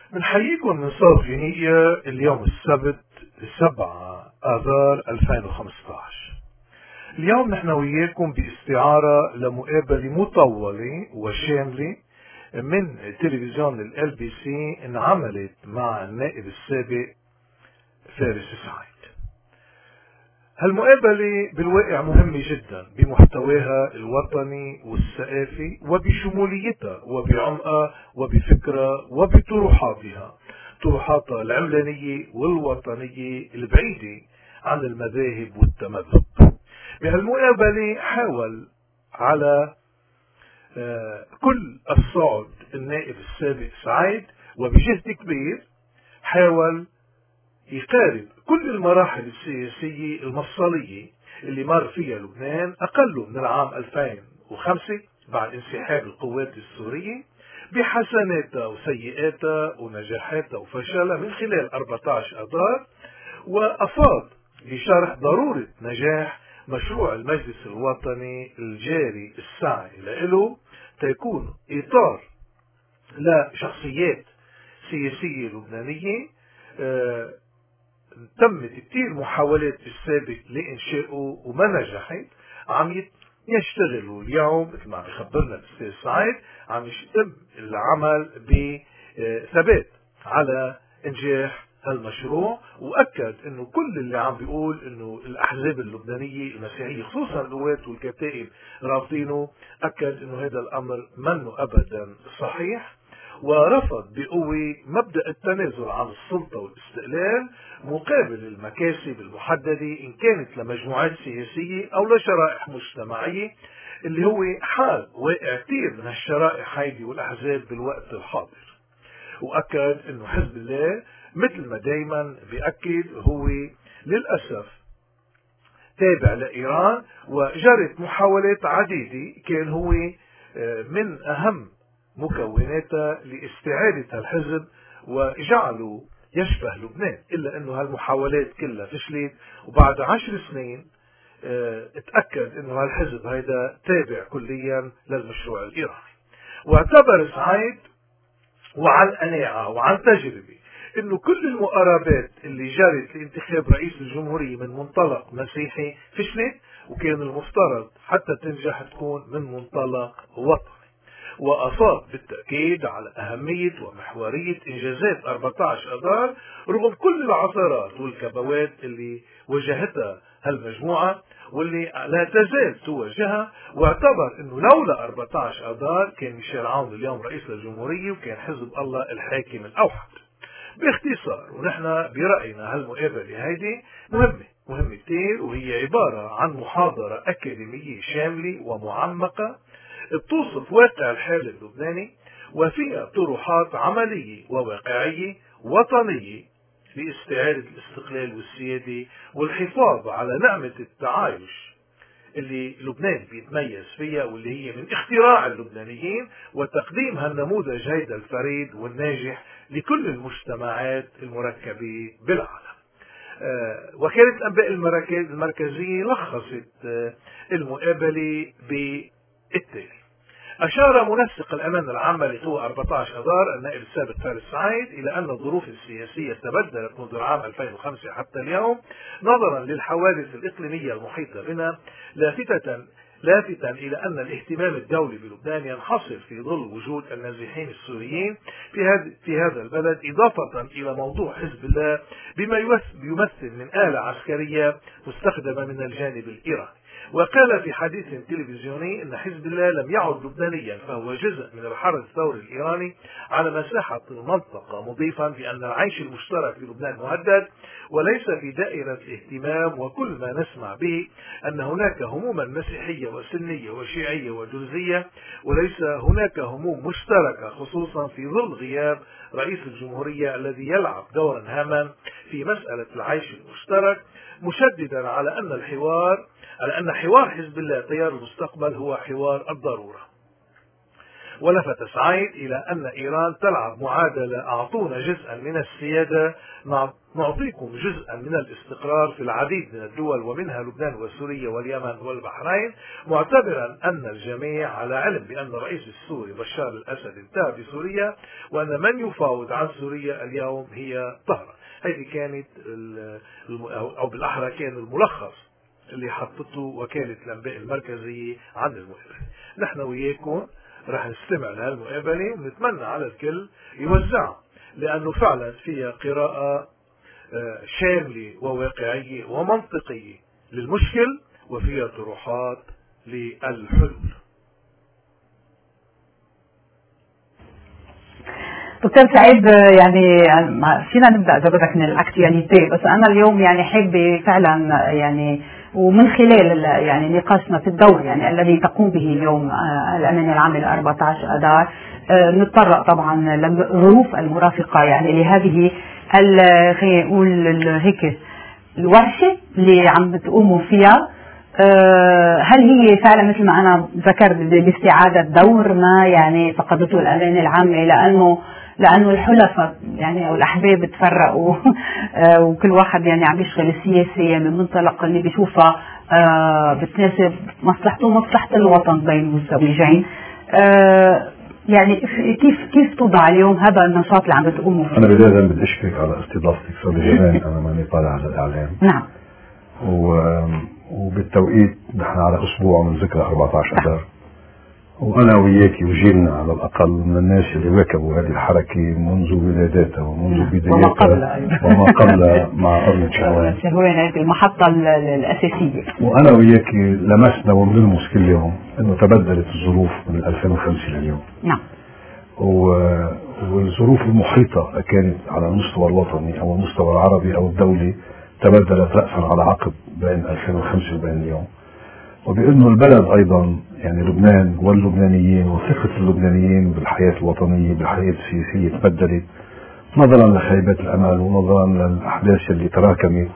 بنحييكم من صوت غنية اليوم السبت 7 آذار 2015. اليوم نحن وياكم باستعارة لمقابلة مطولة وشاملة من تلفزيون LBC انعملت مع النائب السابق فارس سعيد. هالمقابلة بالواقع مهمة جدا بمحتواها الوطني والثقافي وبشموليتها وبعمقها وبفكرها وبطروحاتها، طروحاتها العملانية والوطنية البعيدة عن المذاهب والتمذهب. بهالمقابلة حاول على كل الصعد النائب السابق سعيد، وبجهد كبير حاول يقارب كل المراحل السياسية المفصلية اللي مر فيها لبنان أقل من العام 2005 بعد انسحاب القوات السورية، بحسناتها وسيئاتها ونجاحاتها وفشلها من خلال 14 آذار، وأفاض بشرح ضرورة نجاح مشروع المجلس الوطني الجاري السعي له تيكون إطار لشخصيات سياسية لبنانية تمت كتير محاولات بالسابق لإنشائه وما نجحت. عم يشتغلوا اليوم مثل ما عم يخبرنا الأستاذ سعيد، عم يتم العمل بثبات على إنجاح هالمشروع، وأكد إنه كل اللي عم بيقول إنه الأحزاب اللبنانية المسيحية خصوصا القوات والكتائب رافضينه، أكد إنه هذا الأمر منه أبدا صحيح، ورفض بقوة مبدأ التنازل عن السلطة والاستقلال مقابل المكاسب المحددة إن كانت لمجموعات سياسية أو لشرائح مجتمعية، اللي هو حال واقع كثير من الشرائح هيدي والأحزاب بالوقت الحاضر. وأكد إنه حزب الله مثل ما دايما بيأكد هو للأسف تابع لإيران، وجرت محاولات عديدة كان هو من أهم مكوناتها لاستعادة الحزب وجعله يشبه لبنان، إلا أنه هالمحاولات كلها فشلت، وبعد 10 سنين اتأكد أنه هالحزب هيدا تابع كليا للمشروع الإيراني. واعتبر سعيد وعن قناعة وعن تجربة انه كل المقاربات اللي جرت لانتخاب رئيس الجمهورية من منطلق مسيحي فشلت، وكان المفترض حتى تنجح تكون من منطلق وطني. وأصاب بالتأكيد على أهمية ومحورية إنجازات 14 آذار رغم كل العثرات والكبوات اللي واجهتها هالمجموعة واللي لا تزال تواجهها، واعتبر انه لولا 14 آذار كان ميشيل عون اليوم رئيس الجمهورية وكان حزب الله الحاكم الأوحد. باختصار، ونحن برأينا هالمقابلة هيدي مهمة كتير، وهي عبارة عن محاضرة أكاديمية شاملة ومعمقة بتوصف واقع الحال اللبناني وفيها طروحات عملية وواقعية وطنية لاستعادة الاستقلال والسيادة والحفاظ على نعمة التعايش اللي لبنان بيتميز فيها، واللي هي من اختراع اللبنانيين، وتقديم هالنموذج هيدا الفريد والناجح لكل المجتمعات المركبة بالعالم. وكالة الأنباء المركزية لخصت المقابلة بالتالي: أشار منسق الأمانة العامة لقوى 14 آذار النائب السابق فارس سعيد إلى أن الظروف السياسية تبدلت منذ العام 2005 حتى اليوم نظرا للحوادث الإقليمية المحيطة بنا، لافتا إلى أن الاهتمام الدولي بلبنان ينحصر في ظل وجود النازحين السوريين في هذا البلد، إضافة إلى موضوع حزب الله بما يمثل من آلة عسكرية مستخدمة من الجانب الإيراني. وقال في حديث تلفزيوني ان حزب الله لم يعد لبنانيا، فهو جزء من الحرس الثوري الايراني على مساحة المنطقة، مضيفا بان العيش المشترك في لبنان مهدد وليس في دائرة الاهتمام، وكل ما نسمع به ان هناك هموما مسيحية وسنية وشيعية ودرزية، وليس هناك هموم مشتركة، خصوصا في ظل غياب رئيس الجمهورية الذي يلعب دورا هاما في مسألة العيش المشترك، مشددا على أن حوار حزب الله تيار المستقبل هو حوار الضرورة. ولفت سعيد إلى أن إيران تلعب معادلة: أعطونا جزءا من السيادة نعطيكم جزءا من الاستقرار في العديد من الدول ومنها لبنان وسوريا واليمن والبحرين، معتبرا أن الجميع على علم بأن الرئيس السوري بشار الأسد انتهى بسوريا، وأن من يفاوض عن سوريا اليوم هي طهران. هذه كانت أو بالأحرى كان الملخص اللي حطته وكالة الأنباء المركزية عن المقابلة. نحن وياكم رح نستمع لهالمقابلة ونتمنى على الكل يوزعها، لأنه فعلا فيها قراءة شاملة وواقعية ومنطقية للمشكل، وفيها طروحات للحلول. دكتور سعيد، يعني فينا نبدأ إذا بدك من الأكتواليتي، بس أنا اليوم يعني حابة فعلا يعني ومن خلال يعني نقاشنا في الدور يعني الذي تقوم به اليوم الأمانة العامة 14 أذار نتطرق طبعا للظروف المرافقة يعني لهذه خلينا نقول هيك الورشة اللي عم بتقوموا فيها. هل هي فعلا مثل ما أنا ذكرت باستعادة دور ما يعني فقدته الأمانة العامة، لأنه الحلفاء يعني أو الأحباب تفرقوا وكل واحد يعني عم يشغل السياسة من منطلق اللي بيشوفها بتناسب مصلحته ومصلحة الوطن بين الزوجين. يعني كيف توضع اليوم هذا النشاط اللي عم بتقوموا فيه؟ أنا بداية بدي أشكرك على استضافتك جمال. أنا ماني طالع على الإعلام. نعم. وبالتوقيت نحن على أسبوع من ذكرى 14 أذار، وأنا وياكي وجيلنا على الأقل من الناس اللي واكبوا هذه الحركة منذ ولاداتها ومنذ بداياتها وما قبل مع أرض شهوان هذه المحطة الأساسية. وأنا وياكي لمسنا وبنلمس كل يوم أنه تبدلت الظروف من 2005 لليوم. نعم. والظروف المحيطة كانت على المستوى الوطني أو المستوى العربي أو الدولي تبدلت رأسا على عقب بين 2005 وبين اليوم، وبأنه البلد أيضا يعني لبنان واللبنانيين وثقة اللبنانيين بالحياة الوطنية بالحياة السياسية تبدلت نظرا لخيبات الأمل ونظرا للأحداث اللي تراكمت.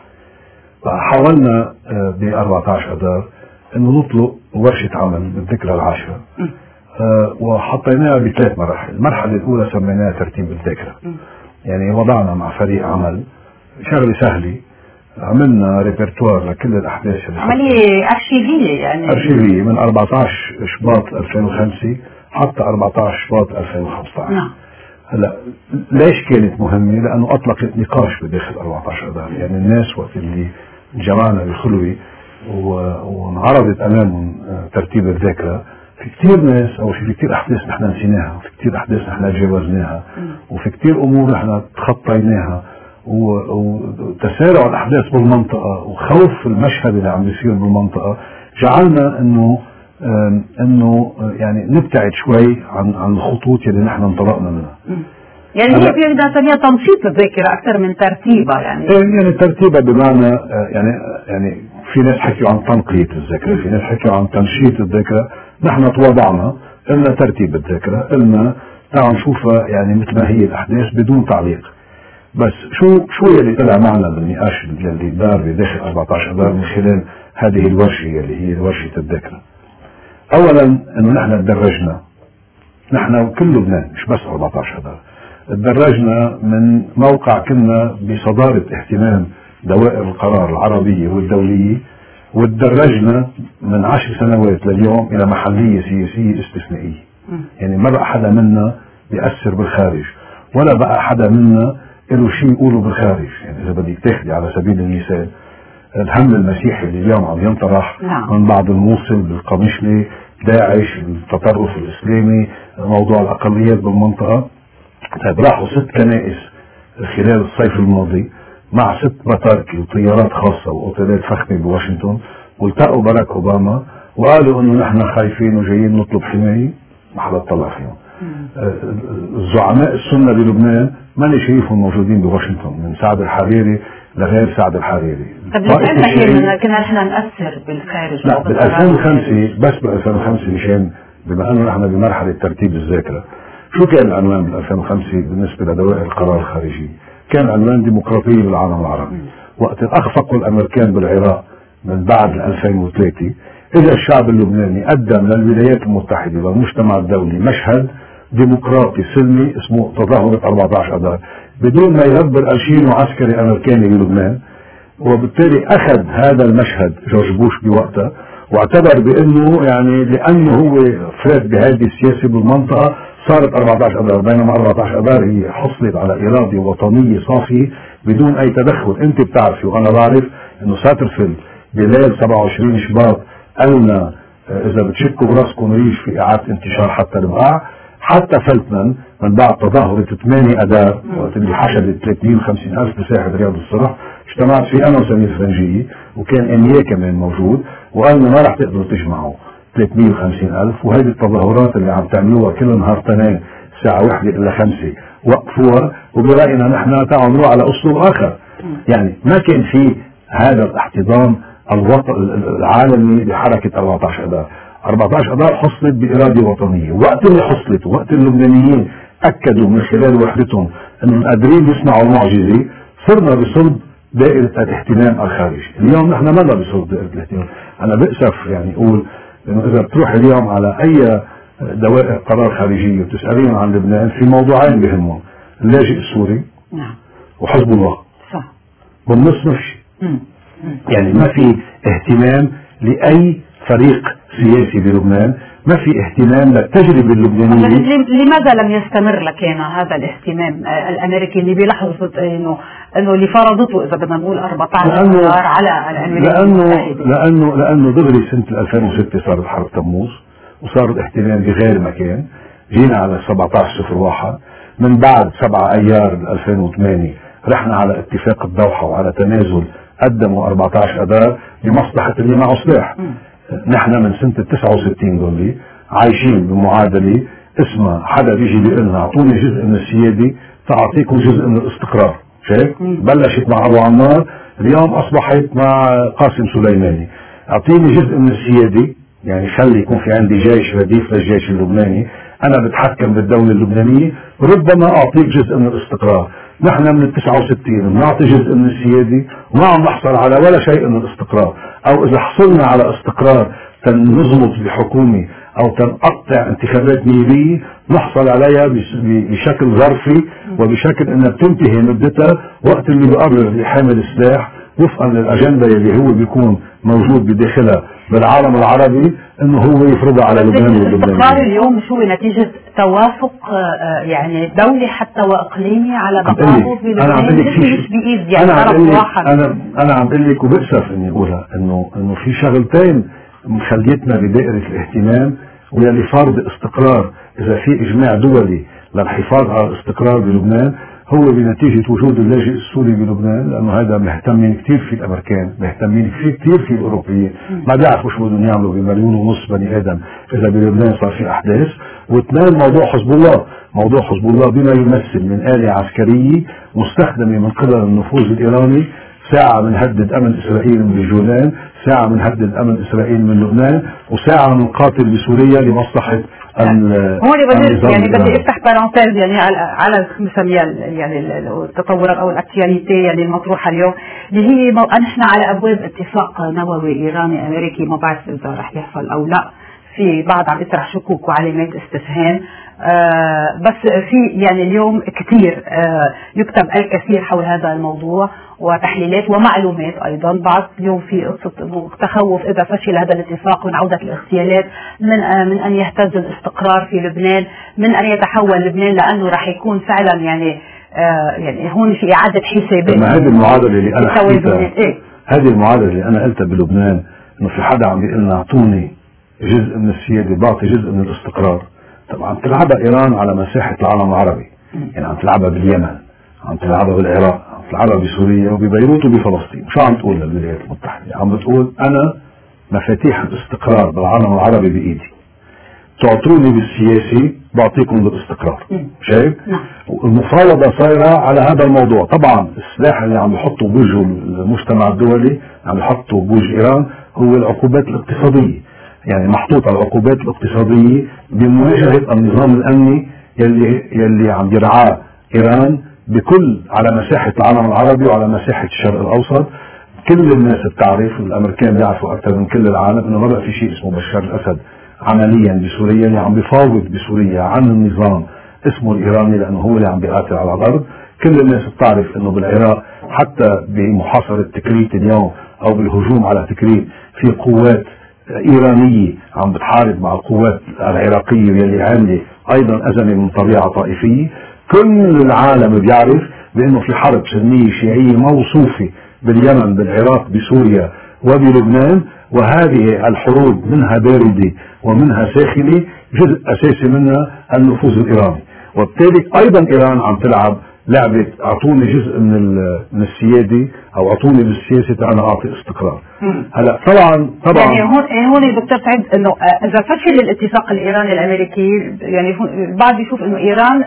حاولنا ب 14 أذار أنه نطلق ورشة عمل بالذكرى العاشرة، وحطيناها بثلاث مراحل. المرحلة الأولى سميناها ترتيب الذاكرة، يعني وضعنا مع فريق عمل شغلة سهلة، عملنا ريبرتوار لكل الأحداث عملية أرشيفية يعني أرشيفية من 14 شباط 2005 حتى 14 شباط 2015. نعم. هلا ليش كانت مهمة؟ لأنه أطلقت نقاش بداخل 14 أذار، يعني الناس وقت اللي جمعنا بخلوة وانعرضت أمامهم ترتيب الذاكرة، في كتير ناس أو في كتير أحداث نحن نسيناها، وفي كتير أحداث نحن تجاوزناها، وفي كتير أمور نحن تخطيناها، وتسارع الأحداث بالمنطقة وخوف المشهد اللي عم بيصير بالمنطقة جعلنا إنه يعني نبتعد شوي عن الخطوط اللي نحن انطلقنا منها. يعني هي بيقدر تسميها تنشيط الذاكرة أكثر من ترتيبها يعني ترتيبها بمعنى يعني في ناس حكيوا عن تنقية الذاكرة، في ناس حكيوا عن تنشيط الذاكرة. نحن تواضعنا قلنا ترتيب الذاكرة، قلنا تعالوا نشوفها يعني مثل ما هي الأحداث بدون تعليق. بس شو اللي طلع معنا بالنقاش اللي دار بداخل 14 أذار من خلال هذه الورشة اللي هي ورشة الذاكرة؟ أولا إنه نحن تدرجنا، نحن وكل لبنان مش بس 14 أذار، تدرجنا من موقع كنا بصدارة اهتمام دوائر القرار العربية والدولية، وتدرجنا من 10 سنوات لليوم إلى محلية سياسية استثنائية. يعني ما بقى حدا منا بيأثر بالخارج، ولا بقى حدا منا له شيء يقوله بالخارج. يعني إذا بدك تاخدي على سبيل المثال الهم المسيحي اللي اليوم عم ينطرح من بعض الموصل بالقمشلي، داعش، التطرف الإسلامي، موضوع الأقليات بالمنطقة. راحوا 6 كنائس خلال الصيف الماضي مع 6 بطاركة وطيارات خاصة وأوتيلات فخمة بواشنطن، والتقوا باراك أوباما وقالوا إنه نحن خايفين وجايين نطلب حماية. ما حدا طلع فيهم. الزعماء السنة بلبنان ماني شايفهم موجودين بواشنطن، من سعد الحريري لغير سعد الحريري. طب كنا نحن نأثر بالخارج؟ لا، بال 2005 بس بال 2005 مشان بما انه نحن بمرحلة ترتيب الذاكرة. شو كان العنوان بال 2005 بالنسبة لدوائر القرار الخارجي؟ كان عنوان ديمقراطية بالعالم العربي. وقت اخفقوا الامريكان بالعراق من بعد 2003 إذا الشعب اللبناني قدم للولايات المتحدة والمجتمع الدولي مشهد ديمقراطي سلمي اسمه تظاهرة 14 أذار بدون ما يغبر أرشينو عسكري أمريكاني بلبنان، وبالتالي أخذ هذا المشهد جورج بوش بوقتها واعتبر بأنه يعني لأنه هو فات بهذه السياسة بالمنطقة صارت 14 أذار، بينما 14 أذار هي حصلت على إرادة وطنية صافية بدون أي تدخل. أنت بتعرفي وأنا بعرف أنه ساترفيلد بليل 27 شباط قالنا إذا بتشكوا براسكم ريش في إعادة انتشار حتى البقاع. حتى فلتمان من بعد تظاهرة 8 أذار وقت اللي حشدت 30-50 ألف بساحة رياض الصلح، اجتمعت فيه أنا وسمير فرنجية وكان إنيه كمان موجود، وقالنا ما رح تقدروا تجمعوا 350 ألف، وهذه التظاهرات اللي عم تعملوها كل نهار تنين الساعة 1 إلى 5 وقفوها، وبرأينا نحن تعالوا نروح على أسلوب آخر. يعني ما كان في هذا الاحتضان العالمي لحركة 14 أذار. 14 أذار حصلت بإرادة وطنية، وقت اللي حصلت وقت اللبنانيين أكدوا من خلال وحدتهم أنهم قادرين يصنعوا المعجزة، صرنا بصلب دائرة الاهتمام الخارجي. اليوم نحن ما بصلب دائرة الاهتمام. أنا بأسف يعني أقول إنه إذا بتروح اليوم على أي دوائر قرار خارجية وتسألين عن لبنان في موضوعين بهمهم، اللاجئ السوري وحزب الله، صح، بالنص نفسي. يعني ما في اهتمام لأي فريق سياسي بلبنان، ما في اهتمام للتجربة اللبنانية. لماذا لم يستمر لكان هذا الاهتمام الأمريكي اللي بلحظة إنه اللي فرضته إذا بدنا نقول 14 أذار على الولايات المتحدة؟ لأنه دغري سنة 2006 صارت حرب تموز وصار الاحتلال بغير مكان، جينا على 17/01، من بعد 7 أيار 2008 رحنا على اتفاق الدوحة وعلى تنازل قدموا 14 أذار لمصلحة اللي معه سلاح. نحن من سنة 69 دولي عايشين بمعادلة اسمها حدا بيجي بيقول لنا اعطوني جزء من السيادة تعطيكم جزء من الاستقرار. شايف؟ بلشت مع ابو عمار، اليوم اصبحت مع قاسم سليماني. اعطيني جزء من السيادة، يعني خلي يكون في عندي جيش رديف للجيش اللبناني، انا بتحكم بالدولة اللبنانية، ربما اعطيك جزء من الاستقرار. نحن من 69 بنعطي جزء من السيادة وما عم نحصل على ولا شيء من الاستقرار، او اذا حصلنا على استقرار تنظبط بحكومة او تنقطع انتخابات نيابية نحصل عليها بشكل ظرفي وبشكل انها بتنتهي مدتها وقت اللي بقرر يحامل السلاح وفقا للاجندة اللي هو بيكون موجود بداخلها بالعالم العربي انه هو يفرضها على لبنان واللبنانيين. الاستقرار اليوم مش هو نتيجة توافق يعني دولي حتى واقليمي على بقائه في لبنان، مش بايد يعني طرف واحد. انا عم بقول لك وبأسف اني اقولها انه في شغلتين مخليتنا بدائرة الاهتمام واللي فرض استقرار. اذا في اجماع دولي للحفاظ على الاستقرار بلبنان هو بنتيجة وجود اللاجئ السوري بلبنان، لأنه هذا مهتمين كثير في الأمريكان، مهتمين كثير في الأوروبيين، ما بيعرفوا شو بدهم يعملوا ب1.5 مليون بني آدم إذا بلبنان صار في أحداث. واثنين موضوع حزب الله، موضوع حزب الله بما يمثل من آلة عسكرية مستخدمة من قبل النفوذ الإيراني، ساعة بنهدد أمن إسرائيل من الجولان، ساعة بنهدد أمن إسرائيل من لبنان، وساعة بنقاتل بسوريا لمصلحة هون بدي افتح بارانتيز يعني على مسميها يعني التطورات او الاكتواليتي يعني المطروحه اليوم اللي هي نحن على ابواب اتفاق نووي ايراني امريكي، ما بعرف اذا رح يحصل او لا، في بعض عم يطرح شكوك وعلامات استفهام. بس في يعني اليوم كثير يكتب الكثير حول هذا الموضوع وتحليلات ومعلومات ايضا. بعض اليوم في قصه تخوف اذا فشل هذا الاتفاق من عوده الاغتيالات من ان يهتز الاستقرار في لبنان، من ان يتحول لبنان، لانه راح يكون فعلا يعني هون في اعاده حسابات. هذه المعادله اللي انا حكيتها، هذه المعادله اللي انا قلتها بلبنان، انه في حدا عم بيقول لنا اعطوني جزء من السياده بعطي جزء من الاستقرار. طبعا عم تلعبها ايران على مساحه العالم العربي، يعني عم تلعبها باليمن، عم تلعبها بالعراق، عم تلعبها بسوريا وببيروت وبفلسطين. شو عم تقول للولايات المتحده؟ عم بتقول انا مفاتيح الاستقرار بالعالم العربي بايدي، تعطوني بالسياسي بعطيكم بالاستقرار. شايف؟ المفاوضه صايره على هذا الموضوع. طبعا السلاح اللي عم يحطوا بوجهه المجتمع الدولي، عم يحطوا بوجه ايران، هو العقوبات الاقتصاديه. يعني محطوطة العقوبات الاقتصادية بمواجهة النظام الأمني يلي عم يرعاه إيران بكل على مساحة العالم العربي وعلى مساحة الشرق الأوسط. كل الناس بتعرف، والامريكان بيعرفوا اكثر من كل العالم، انه ما بقى في شيء اسمه بشار الاسد عمليا بسوريا، اللي عم بيفاوض بسوريا عن النظام اسمه الايراني، لانه هو اللي عم بيقاتل على الارض. كل الناس بتعرف انه بالعراق حتى بمحاصرة تكريت اليوم او بالهجوم على تكريت في قوات ايرانية عم بتحارب مع القوات العراقية يلي عاملة ايضا ازمة من طبيعة طائفية. كل العالم بيعرف بانه في حرب سنية شيعية موصوفة باليمن بالعراق بسوريا وبلبنان، وهذه الحروب منها باردة ومنها ساخنة، جزء اساسي منها النفوذ الايراني. وبالتالي ايضا ايران عم تلعب لعبة اعطوني جزء من السيادة او اعطوني بالسياسة انا اعطي استقرار. هلا طبعا يعني هون دكتور سعيد انه اذا فشل الاتفاق الايراني الامريكي، يعني البعض يشوف انه ايران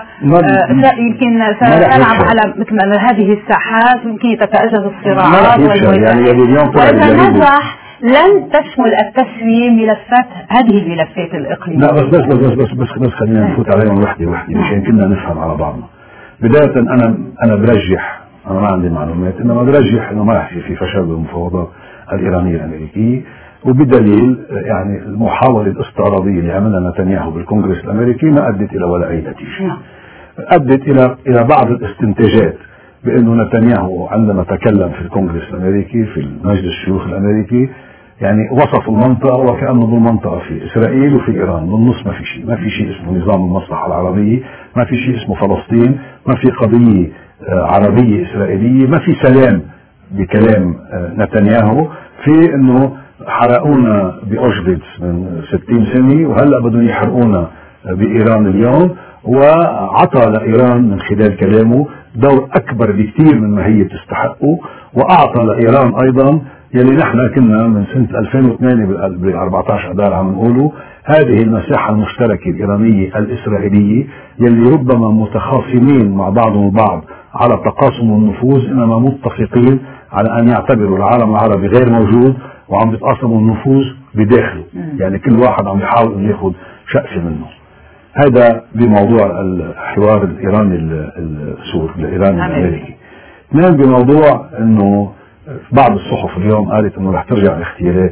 يمكن ستلعب على مثل هذه الساحات، ويمكن تتأجج الصراعات، يعني اليوم واذا نجح لن تشمل التسوية ملفات هذه الملفات الاقليمية. لا بس خلينا نفوت عليهم وحدة مشان كنا نفهم على بعضنا. بداية أنا برجح، أنا ما عندي معلومات، إنما برجح إنه ما رح يصير في فشل بالمفاوضات الإيرانية الأمريكية، وبدليل يعني المحاولة الاستعراضية اللي عملها نتنياهو بالكونغرس الأمريكي ما أدت إلى ولا أي نتيجة. أدت إلى بعض الاستنتاجات بأنه نتنياهو عندما تكلم في الكونغرس الأمريكي في مجلس الشيوخ الأمريكي يعني وصف المنطقة وكأنه بالمنطقة في إسرائيل وفي إيران، بالنص ما في شيء اسمه نظام المصلحة العربية، ما في شيء اسمه فلسطين، ما في قضية عربية إسرائيلية، ما في سلام بكلام نتنياهو، في إنه حرقونا بأوشفيتس من 60 سنة وهلأ بدهم يحرقونا بإيران اليوم، وعطى لإيران من خلال كلامه دور أكبر بكثير من ما هي تستحقه، وأعطى لإيران أيضا يلي نحن كنا من سنة 2008 ب 14 أذار عم نقوله هذه المساحة المشتركة الإيرانية الإسرائيلية يلي ربما متخاصمين مع بعضهم البعض على تقاسم النفوذ، إنما متفقين على أن يعتبروا العالم العربي غير موجود وعم بيتقاسموا النفوذ بداخله، يعني كل واحد عم يحاول أن ياخذ شقفة منه. هذا بموضوع الحوار الإيراني السوري الإيراني الأمريكي. اثنين بموضوع إنه بعض الصحف اليوم قالت انه رح ترجع الاغتيالات.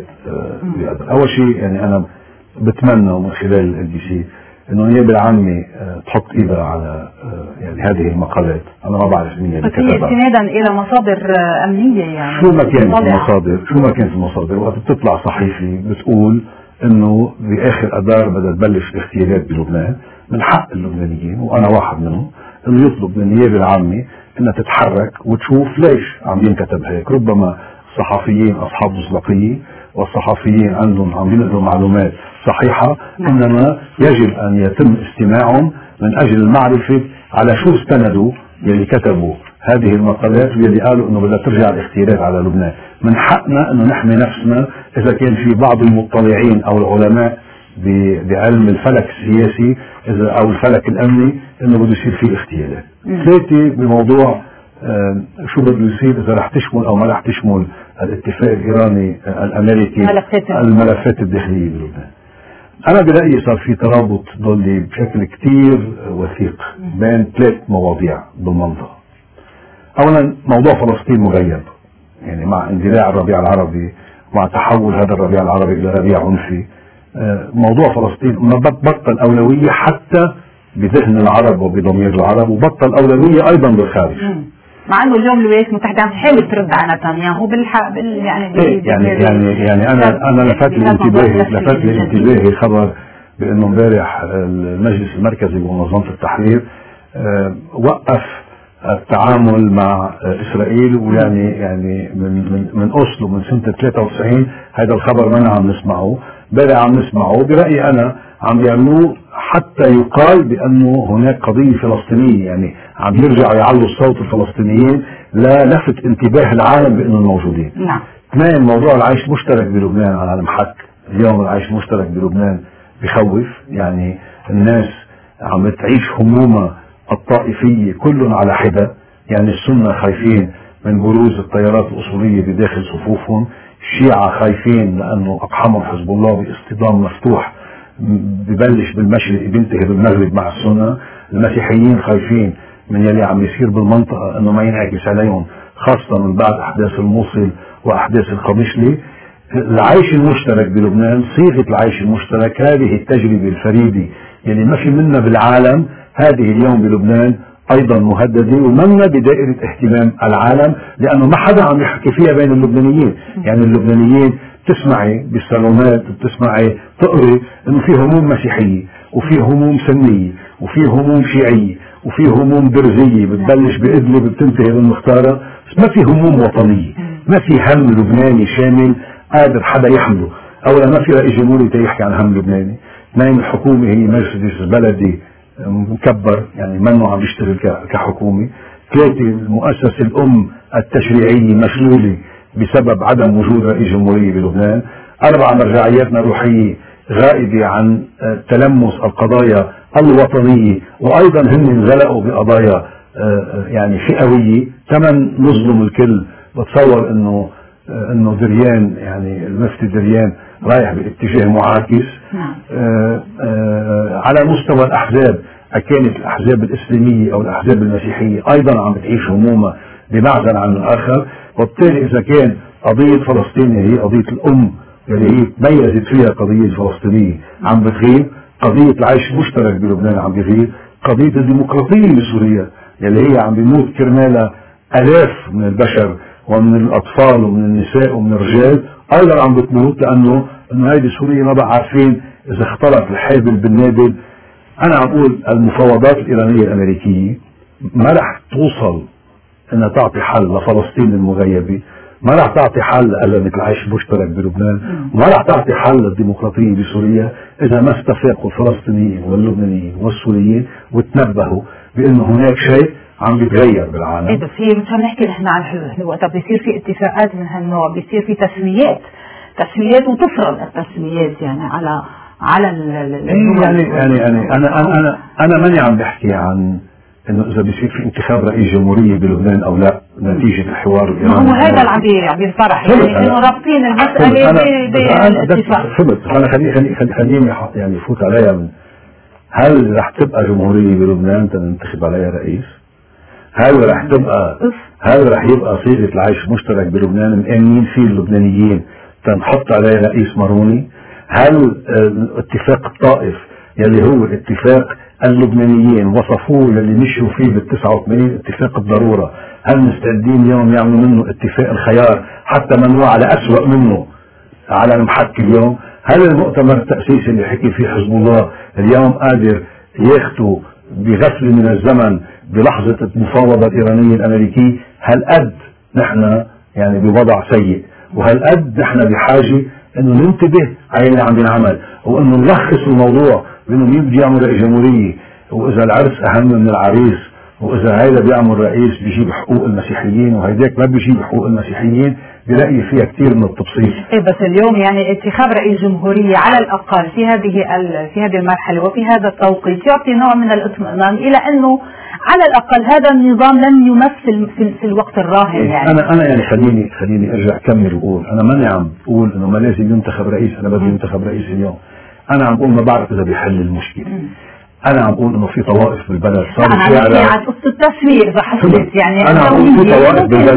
اول شيء يعني انا بتمنى من خلال الBC انه النيابه العامه تحط ايدها على يعني هذه المقالات. انا ما بعرف مين اللي كتبها، استنادا الى مصادر امنيه، يعني شو ما كانت المصادر وقت بتطلع صحيفه بتقول انه باخر اذار بدها تبلش الاغتيالات بلبنان، من حق اللبنانيين وانا واحد منهم انه يطلب من النيابه العامه انها تتحرك وتشوف ليش عم ينكتب هيك. ربما الصحفيين اصحاب مصداقيه والصحفيين عندهم عم ينقلوا معلومات صحيحه، انما يجب ان يتم استماعهم من اجل المعرفه على شو استندوا يلي كتبوا هذه المقالات واللي قالوا انه بدها ترجع الاغتيالات على لبنان. من حقنا انه نحمي نفسنا اذا كان في بعض المطلعين او العلماء بعلم الفلك السياسي او الفلك الامني انه بده يصير في اغتيالات. ثلاثة بموضوع شو بده يصير اذا رح تشمل او ما رح تشمل الاتفاق الايراني الامريكي الملفات الداخليه بلبنان. انا برايي صار في ترابط ضلي بشكل كتير وثيق بين ثلاث مواضيع بالمنطقه. اولا موضوع فلسطين مغيب، يعني مع اندلاع الربيع العربي، مع تحول هذا الربيع العربي الى ربيع عنفي، موضوع فلسطين ما بطل أولوية حتى بذهن العرب وبضمير العرب، وبطل أولوية أيضا بالخارج. مع انه اليوم الولايات المتحدة عم تحاول ترد على نتنياهو يعني انا لفت لي انتباهي خبر بانه امبارح المجلس المركزي بمنظمة التحرير وقف التعامل مع اسرائيل، ويعني من اوسلو من سنة 93 هذا الخبر ما عم نسمعه، بل عم نسمعه برأيي أنا عم يعملوه حتى يقال بأنه هناك قضية فلسطينية، يعني عم يرجعوا يعلوا الصوت الفلسطينيين لا لفت انتباه العالم بأنه موجودين. نعم. اثنين موضوع العيش المشترك بلبنان على المحك. اليوم العيش المشترك بلبنان بخوف، يعني الناس عم تعيش همومة الطائفية كلهم على حدة، يعني السنة خايفين من بروز التيارات الأصولية بداخل صفوفهم، الشيعة خايفين لأنه أقحمهم حزب الله باصطدام مفتوح ببلش بالمشرق بينتهي بالمغرب مع السنة، المسيحيين خايفين من يلي عم يصير بالمنطقة أنه ما ينعكس عليهم خاصة من بعد أحداث الموصل وأحداث القمشلي. العيش المشترك بلبنان، صيغة العيش المشترك، هذه التجربة الفريدة يعني ما في منها بالعالم، هذه اليوم بلبنان أيضا مهددة ومنا بدائرة اهتمام العالم، لأنه ما حدا عم يحكي فيها بين اللبنانيين. يعني اللبنانيين بتسمعي بالصالونات بتسمعي تقري انه في هموم مسيحية وفي هموم سنية وفي هموم شيعية وفي هموم درزية بتبلش بإدلب بتنتهي بالمختارة، بس ما في هموم وطنية، ما في هم لبناني شامل قادر حدا يحمله. اولا ما في رئيس جمهورية يحكي عن هم لبناني، اثنين الحكومة هي مجلس بلدي مكبر يعني منه عم يشتغل كحكومة، ثلاثة المؤسسة الأم التشريعية مشلولة بسبب عدم وجود رئيس جمهورية بلبنان، أربعة مرجعياتنا الروحية غائبة عن تلمس القضايا الوطنية، وأيضا هم انغلقوا بقضايا يعني فئوية. ثمن نظلم الكل. بتصور انه دريان يعني المفتي دريان رايح باتجاه معاكس. على مستوى الأحزاب، كانت الأحزاب الإسلامية أو الأحزاب المسيحية أيضا عم بتعيش همومها بمعزل عن الآخر. وبالتالي إذا كان قضية فلسطين هي قضية الأم اللي هي تميزت فيها قضية الفلسطينية عم بتغيب، قضية العيش المشترك بلبنان عم بيغيب، قضية الديمقراطية بسوريا اللي هي عم بيموت كرمالها آلاف من البشر ومن الأطفال ومن النساء ومن الرجال أيضا عم بتموت، لأنه هيدي سوريا ما بقى عارفين إذا اختلط الحابل بالنابل. أنا عم أقول المفاوضات الإيرانية الأمريكية ما رح توصل انها تعطي حل لفلسطين المغيبة، ما رح تعطي حل لأزمة العيش المشترك بلبنان، وما رح تعطي حل للديمقراطية بسوريا إذا ما استفاقوا الفلسطينيين واللبنانيين والسوريين وتنبهوا بأنه هناك شيء عم بيتغير بالعالم. بس هي مش عم نحكي نحن عن وقت بيصير في اتفاقات من هالنوع بيصير في تسميات وتفرض التسميات يعني على يعني انا ماني عم بحكي عن انه اذا بيصير في انتخاب رئيس جمهورية بلبنان او لا نتيجة الحوار الايراني. هو هذا اللي عم ينطرح يعني انه رابطين المسألة بالاتفاق. انا خليني يعني فوت عليها من هل رح تبقى جمهورية بلبنان تنتخب عليها رئيس؟ هل رح يبقى صيغة العيش مشترك بلبنان مأمنين فيه اللبنانيين تنحط عليه رئيس مروني؟ هل اتفاق الطائف يلي هو اتفاق اللبنانيين وصفوه يلي مشوا فيه بال89 اتفاق الضرورة، هل مستعدين اليوم يعملوا منه اتفاق الخيار حتى من هو على أسوأ منه على المحك اليوم؟ هل المؤتمر التأسيسي اللي حكي فيه حزب الله اليوم قادر ياخده بغفل من الزمن بلحظة المفاوضة الإيرانية الأمريكية؟ هل قد نحن يعني بوضع سيء، وهل قد نحن بحاجة انه ننتبه على اللي عم ينعمل، وانه نلخص الموضوع بانه مين بده يعمل رئيس جمهورية، واذا العرس اهم من العريس، واذا هيدا بيعمل رئيس بيجيب حقوق المسيحيين وهيداك ما بيجيب حقوق المسيحيين، بلاقي فيها كثير من التبسيط. بس اليوم يعني انتخاب رئيس جمهورية على الاقل في هذه المرحلة وفي هذا التوقيت يعطي نوع من الاطمئنان الى انه على الاقل هذا النظام لن يمثل في الوقت الراهن. يعني انا يعني خليني ارجع اكمل واقول انا ماني عم بقول انه ما لازم ينتخب رئيس، انا بدي ينتخب رئيس اليوم. انا عم بقول ما بعرف اذا بيحل المشكله. انا عم بقول انه في طوائف بالبلد صارت فيها على قصه التسويق اذا حصلت يعني انا عم بقول في طوائف بالبلد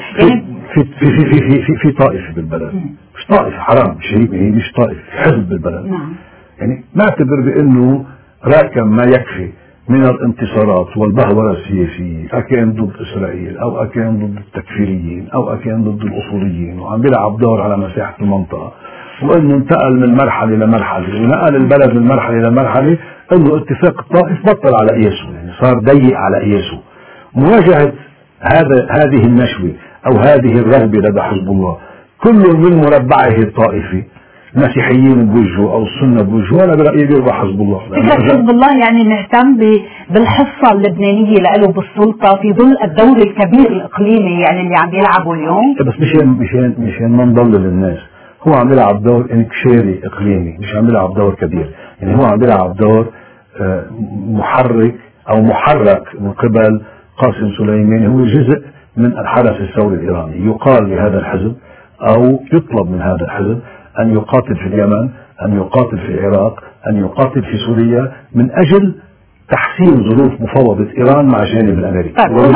في طائفه بالبلد، مش طائفه حرام شريمه، هي مش طائفه، حزب بالبلد. يعني نعتبر بانه راكم ما يكفي من الانتصارات والبهورة السياسية، أكان ضد إسرائيل أو أكان ضد التكفيريين أو أكان ضد الأصوليين، وعم بيلعب دور على مساحة المنطقة، وإنه انتقل من مرحلة لمرحلة ونقل البلد من مرحلة لمرحلة، إنه اتفاق الطائف بطل على قياسه، يعني صار ضيق على قياسه. مواجهة هذه النشوة أو هذه الرغبة لدى حزب الله كل من مربعه الطائفي، المسيحيين بوجهه او السنه بوجهه، انا برايي بيربح حزب الله. حزب الله يعني مهتم بالحصه اللبنانيه له بالسلطه في ظل الدور الكبير الاقليمي يعني اللي عم يلعبه اليوم. بس مشان ما نضلل الناس، هو عم يلعب دور انكشاري اقليمي، مش عم يلعب دور كبير، يعني هو عم يلعب دور محرك او محرك من قبل قاسم سليماني، هو جزء من الحدث الثوري الايراني. يقال لهذا الحزب او يطلب من هذا الحزب أن يقاتل في اليمن، أن يقاتل في العراق، أن يقاتل في سوريا من أجل تحسين ظروف مفاوضة إيران مع الجانب الأمريكي.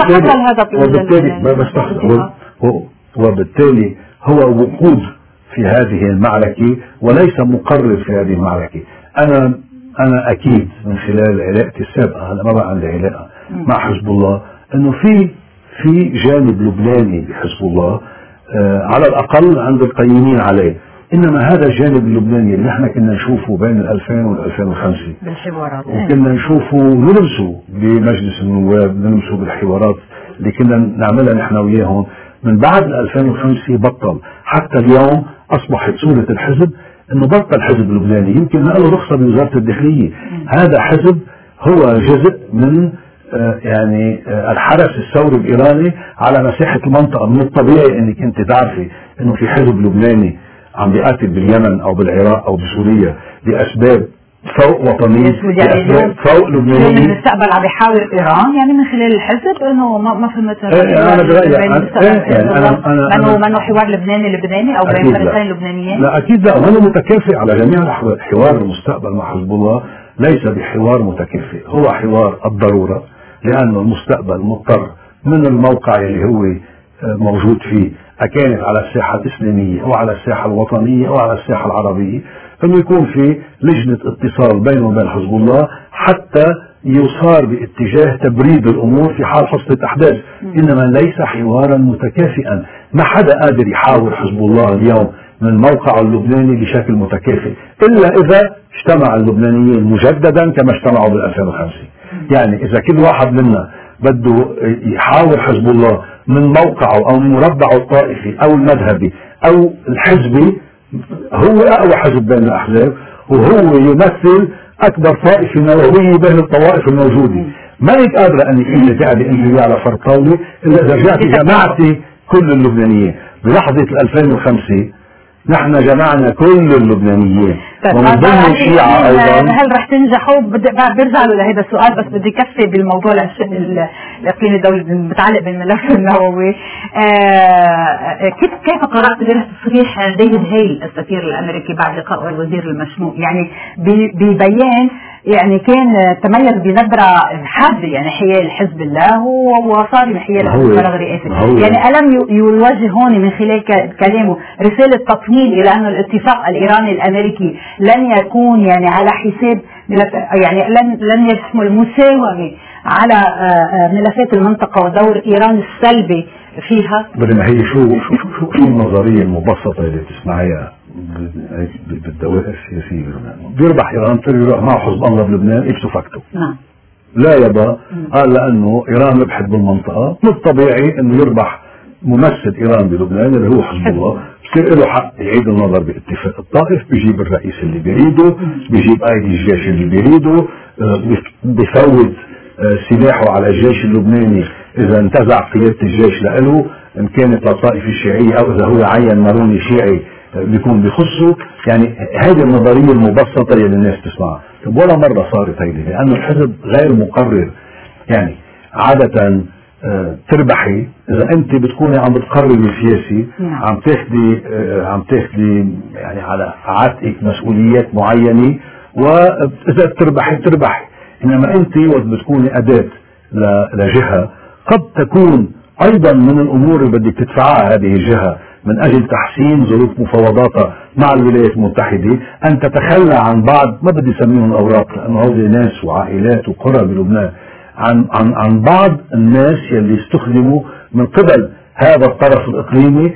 وبالتالي هو وقود في هذه المعركة وليس مقرر في هذه المعركة. أنا أكيد من خلال علاقتي السابقة، هلا ما بقى عندي علاقة مع حزب الله، إنه في جانب لبناني بحزب الله على الأقل عند القيمين عليه. إنما هذا الجانب اللبناني اللي نحن كنا نشوفه بين 2000 و 2005 بالحوارات، وكنا نشوفه نلمسه بمجلس النواب، نلمسه بالحوارات اللي كنا نعملها نحن وياهم، من بعد 2005 بطل. حتى اليوم أصبحت صورة الحزب إنه بطل حزب لبناني، يمكن ما له رخصة بوزارة الداخلية. هذا حزب هو جزء من يعني الحرس الثوري الإيراني على مساحة المنطقة. من الطبيعي أنك أنت تعرفي أنه في حزب لبناني عم بيقاتل باليمن أو بالعراق أو بسوريا لأسباب فوق وطنية، لأسباب فوق لبنانية. من المستقبل عم يحاول إيران يعني من خلال الحزب أنه ما فهمت أنا برأيي أنه حوار لبناني أو بين فريقين لبنانيين. لا أكيد لا، وأنا متكافئ على جميع الأحوال. حوار المستقبل مع حزب الله ليس بحوار متكافئ، هو حوار الضرورة، لأن المستقبل مضطر من الموقع اللي هو موجود فيه، أكانت على الساحة الإسلامية أو على الساحة الوطنية أو على الساحة العربية، أنه يكون في لجنة اتصال بينه وبين حزب الله حتى يصار باتجاه تبريد الأمور في حال حصلت أحداث. إنما ليس حوارا متكافئا. ما حدا قادر يحاور حزب الله اليوم من الموقع اللبناني بشكل متكافئ إلا إذا اجتمع اللبنانيين مجددا كما اجتمعوا بال2005. يعني إذا كل واحد منا بده يحاور حزب الله من موقعه أو من مربعه الطائفي أو المذهبي أو الحزبي، هو أقوى حزب بين الأحزاب وهو يمثل أكبر طائفة نووية بين الطوائف الموجودة. ما هيك قادرة أنك أنت تقعدي أنت على فرق طاولة إلا إذا رجعتي جمعتي كل اللبنانيين. بلحظة 2005 نحن جمعنا كل اللبنانيين ومن ضمن الشيعة أيضا. هل رح تنجحوا؟ برجع له لهذا السؤال، بس بدي كفي بالموضوع الإقليمي الدولي المتعلق بالملف النووي. كيف قرأت تصريح ديفيد هيل السفير الأمريكي بعد لقاء الوزير المشمول؟ يعني ببيان يعني كان تميز بنبرة حادة يعني حيال حزب الله وصار حيال الفراغ الرئاسي. يعني ألم يوجه هون من خلال كلامه رسالة تطمين إلى أن الاتفاق الإيراني الأمريكي لن يكون يعني على حساب يعني لن يشمل مساومة على ملفات المنطقة ودور إيران السلبي فيها؟ ما هي شو النظرية المبسطة اللي تسمعيها بالدوائر السياسية بلبنان؟ بيربح إيران يروح معه حزب الله بلبنان يبسوا فاكتو. نعم. لا يبا قال لأنه إيران ربحت بالمنطقة، من الطبيعي أنه يربح ممثل إيران بلبنان اللي هو حزب الله، بصير له حق يعيد النظر باتفاق الطائف، بيجيب الرئيس اللي بيريده، بيجيب أيدي الجيش اللي بيريده، بفوت سلاحه على الجيش اللبناني إذا انتزع قيادة الجيش لأله، إن كانت للطائفة الشيعية أو إذا هو عين ماروني شيعي بيكون بخصه. يعني هذه النظرية المبسطة اللي الناس تسمعها ولا مرة صارت هيدي، لأن الحزب غير مقرر. يعني عادة تربحي إذا أنت بتكوني عم بتقرري السياسي، عم تاخدي يعني على عاتقك مسؤوليات معينة، وإذا تربحي. إنما أنت وقت بتكوني أداة لجهة قد تكون أيضا من الأمور اللي بدك تدفعها هذه الجهة من أجل تحسين ظروف مفاوضاتها مع الولايات المتحدة أن تتخلى عن بعض، ما بدي أسميهم الأوراق لأنه هؤلاء ناس وعائلات وقرى بلبنان، عن بعض الناس يلي استخدموا من قبل هذا الطرف الإقليمي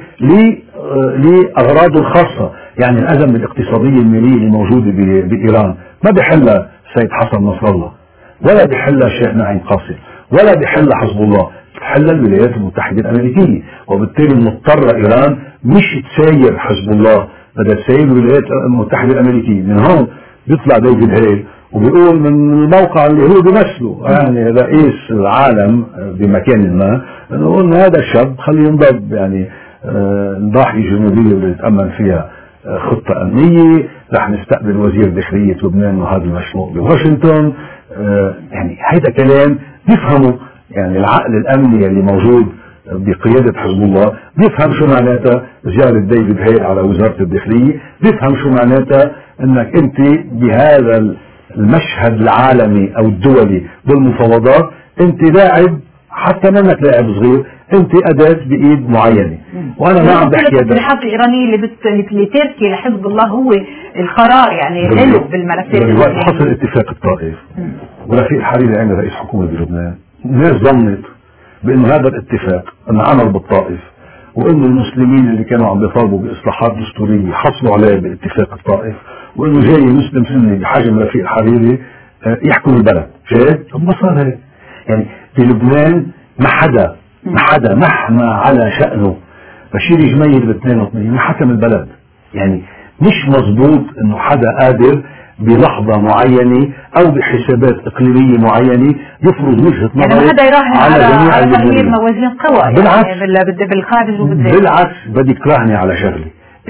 لأغراضه الخاصة. يعني الأزمة الاقتصادية المالية الموجودة بإيران ما بيحلها سيد حسن نصر الله، ولا بيحلها الشيخ نعيم قاسم، ولا بيحلها حزب الله، بتحلها الولايات المتحدة الأمريكية. وبالتالي مضطرة إيران مش تساير حزب الله، بدها تساير الولايات المتحدة الأمريكية. من هون بيطلع ديفيد هيل وبيقول من الموقع اللي هو بيمثله يعني رئيس العالم بمكان ما، انه هذا الشاب خليه ينضب يعني الضاحية الجنوبية اللي يتأمن فيها خطة أمنية، رح نستقبل وزير داخلية لبنان وهذا المشروع بواشنطن. يعني هيدا كلام بيفهمه يعني العقل الأمني اللي موجود بقيادة حزب الله، بيفهم شو معناتها زيارة ديفيد هيل على وزارة الداخلية، بيفهم شو معناتها انك انت بهذا المشهد العالمي او الدولي بالمفاوضات، انت لاعب حتى منك لاعب صغير، انت اداة بايد معينة. وانا ما عم بحكي هذا الحرب الايرانية اللي تركي لحزب الله هو القرار يعني له بالملفات. دلوقتي حصل اتفاق الطائف ورفيق الحريري عمل رئيس حكومة بلبنان، الناس ظنت بانه هذا الاتفاق انعمل بالطائف، وانه المسلمين اللي كانوا عم بيطالبوا باصلاحات دستورية حصلوا عليه باتفاق الطائف، وانه جاي مسلم سني بحجم رفيق الحريري يحكم البلد. شايف؟ ما صار هيك. يعني في لبنان ما حدا مهما على شأنه بشير جميل ب 82 حكم البلد. يعني مش مظبوط انه حدا قادر بلحظة معينة او بحسابات اقليمية معينة يفرض وجهة نظره يعني حدا يراهن على تغيير موازين قوى. بالعكس يعني بالخارج بالعكس بدك تراهني على شغلة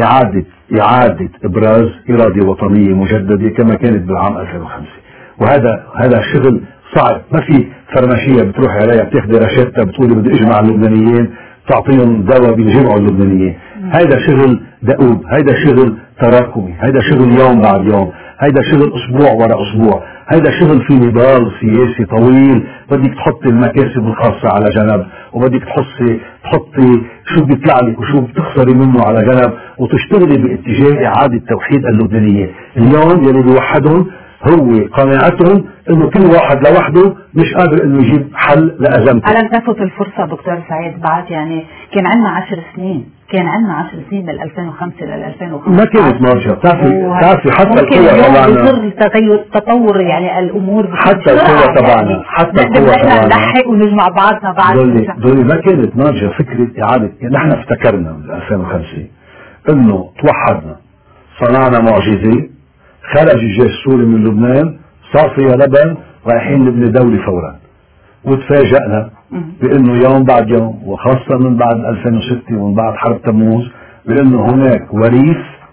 إعادة إبراز إرادة وطنية مجددة كما كانت بالعام 2005. وهذا شغل صعب، ما في فرماشية بتروح عليها بتاخذي رشدتها بتقولي بدي اجمع اللبنانيين تعطيهم دواء بيجمعوا اللبنانيين. هذا شغل دؤوب، هذا شغل تراكمي، هذا شغل يوم بعد يوم، هذا شغل اسبوع ورا اسبوع، هذا شغل في نضال سياسي طويل. بدك تحطي المكاسب الخاصة على جنب، وبدك تحطي شو بيطلع لك وشو بتخسري منه على جنب، وتشتغلي باتجاه اعادة توحيد اللبنانيين. اليوم يلي بيوحدهم هو قناعتهم انه كل واحد لوحده مش قادر انه يجيب حل لازمته. ألم تفوت الفرصة دكتور سعيد بعد؟ يعني كان عندنا 10 سنين من 2005 ل 2005 ما كانت مارجة. بتعرفي حتى القوة تبعنا تطور يعني الامور حتى القوة تبعنا يعني حتى القوة تبعنا نلحق ونجمع بعضنا بعد دولي ما كانت مارجة. فكرة اعادة يعني نحن افتكرنا بال 2005 انه توحدنا، صنعنا معجزة، خرج الجيش السوري من لبنان، صار فيها لبن، رايحين نبني دولة فورا. وتفاجأنا بأنه يوم بعد يوم، وخاصة من بعد 2006 ومن بعد حرب تموز، بأنه هناك وريث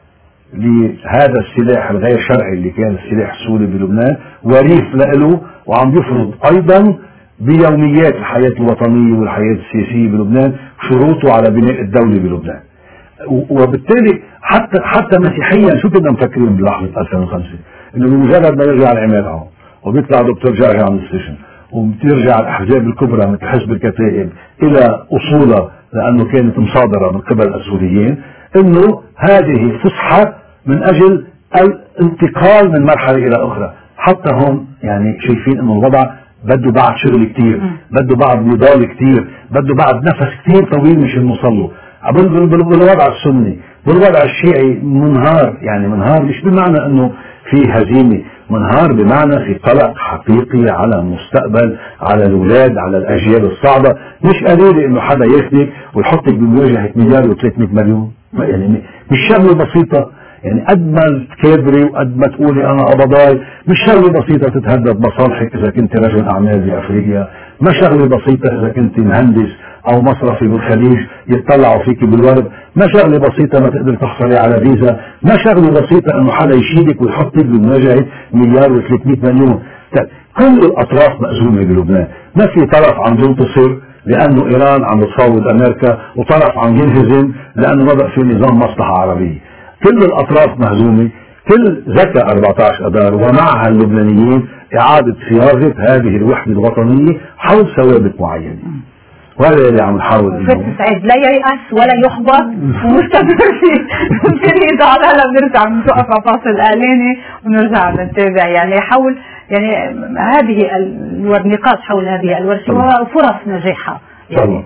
لهذا السلاح الغير شرعي اللي كان السلاح السوري بلبنان، وريث له وعم يفرض أيضا بيوميات الحياة الوطنية والحياة السياسية بلبنان شروطه على بناء الدولة بلبنان. وبالتالي حتى مسيحيا شو كنا مفكرين بلحظة 2005؟ انه بمجرد ما يرجع العماد عون وبيطلع دكتور جاري عن السجن وبترجع الاحزاب الكبرى مثل حزب الكتائب الى اصولها لانه كانت مصادرة من قبل السوريين، انه هذه فسحة من اجل الانتقال من مرحلة الى اخرى. حتى هون يعني شايفين انه الوضع بده بعد شغل كتير، بده بعد نضال كتير، بده بعد نفس كتير طويل مش نوصله. بالوضع السني بالوضع الشيعي منهار، يعني منهار مش بمعنى انه في هزيمة، منهار بمعنى في قلق حقيقي على المستقبل، على الأولاد، على الأجيال الصعبة. مش قليل انه حدا ياخدك ويحطك بمواجهة مليار و300 مليون، يعني مش شغلة بسيطة. يعني قد ما تكابري وقد ما تقولي انا قبضاي، مش شغلة بسيطة تتهدد مصالحك اذا كنت رجل اعمال بافريقيا، ما شغلة بسيطة اذا كنت مهندس او مصرفي بالخليج يتطلعوا فيك بالورد، ما شغلة بسيطة ما تقدر تحصلي على فيزا، ما شغلة بسيطة انه حدا يشيلك ويحطك بمواجهة مليار و300 مليون. كل الاطراف مأزومة بلبنان، ما في طرف عم ينتصر لانه ايران عم تفاوض امريكا، وطرف عم ينهزم لانه ما بقى في نظام مصلحة عربية. كل الاطراف مهزومة. كل ذكى 14 اذار ومعها اللبنانيين اعادة صياغة هذه الوحدة الوطنية حول ثوابت معينة. وهذا اللي عم نحاول انه سعيد لا ييأس ولا يحبط ومستمر في الإذاعة. هلا بنرجع بنوقف على فاصل اعلاني ونرجع نتابع يعني حول يعني هذه النقاش حول هذه الورشة وفرص نجاحها يعني.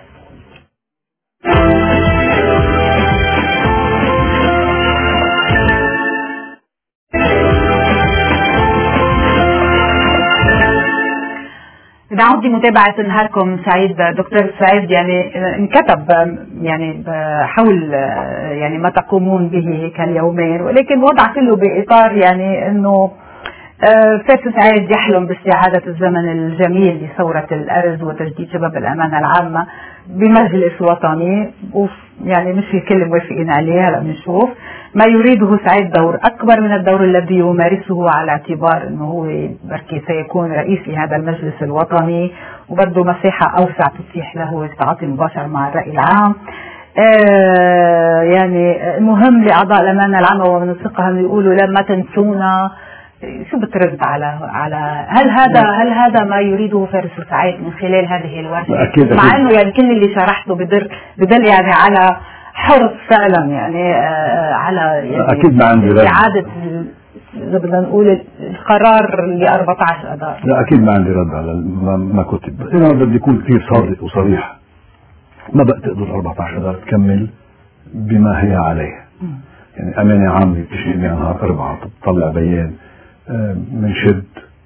نعود لمتابعة نهاركم سعيد. دكتور سعيد يعني انكتب يعني حول يعني ما تقومون به هيك اليومين، ولكن وضع كله بإطار يعني انه فارس سعيد يحلم باستعادة الزمن الجميل لثورة الأرز وتجديد شباب الأمانة العامة بمجلس وطني، يعني مش الكل موافقين عليه. هلا بنشوف ما يريده سعيد دور أكبر من الدور الذي يمارسه، على اعتبار أنه هو بركي سيكون رئيس لهذا المجلس الوطني وبده مساحة أوسع تتيح له التعاطي المباشر مع الرأي العام. يعني مهم لأعضاء الأمانة العامة ومن ثقهم يقولوا لما تنسونا شو بترد على هل هذا ما يريده فارس السعيد من خلال هذه الورشة؟ أكيد مع انه يعني كل اللي شرحته بدل يعني على حرص فعلا يعني على يعني أكيد ما عندي إعادة إذا بدنا نقول القرار ل 14 أذار. لا أكيد ما عندي رد على ما كتب، بس أنا بدي أكون كثير صادق وصريح. ما بقى تقدر 14 أذار تكمل بما هي عليه. يعني أمانة عامة بتشتغل نهار 4 بتطلع بيان، منشد،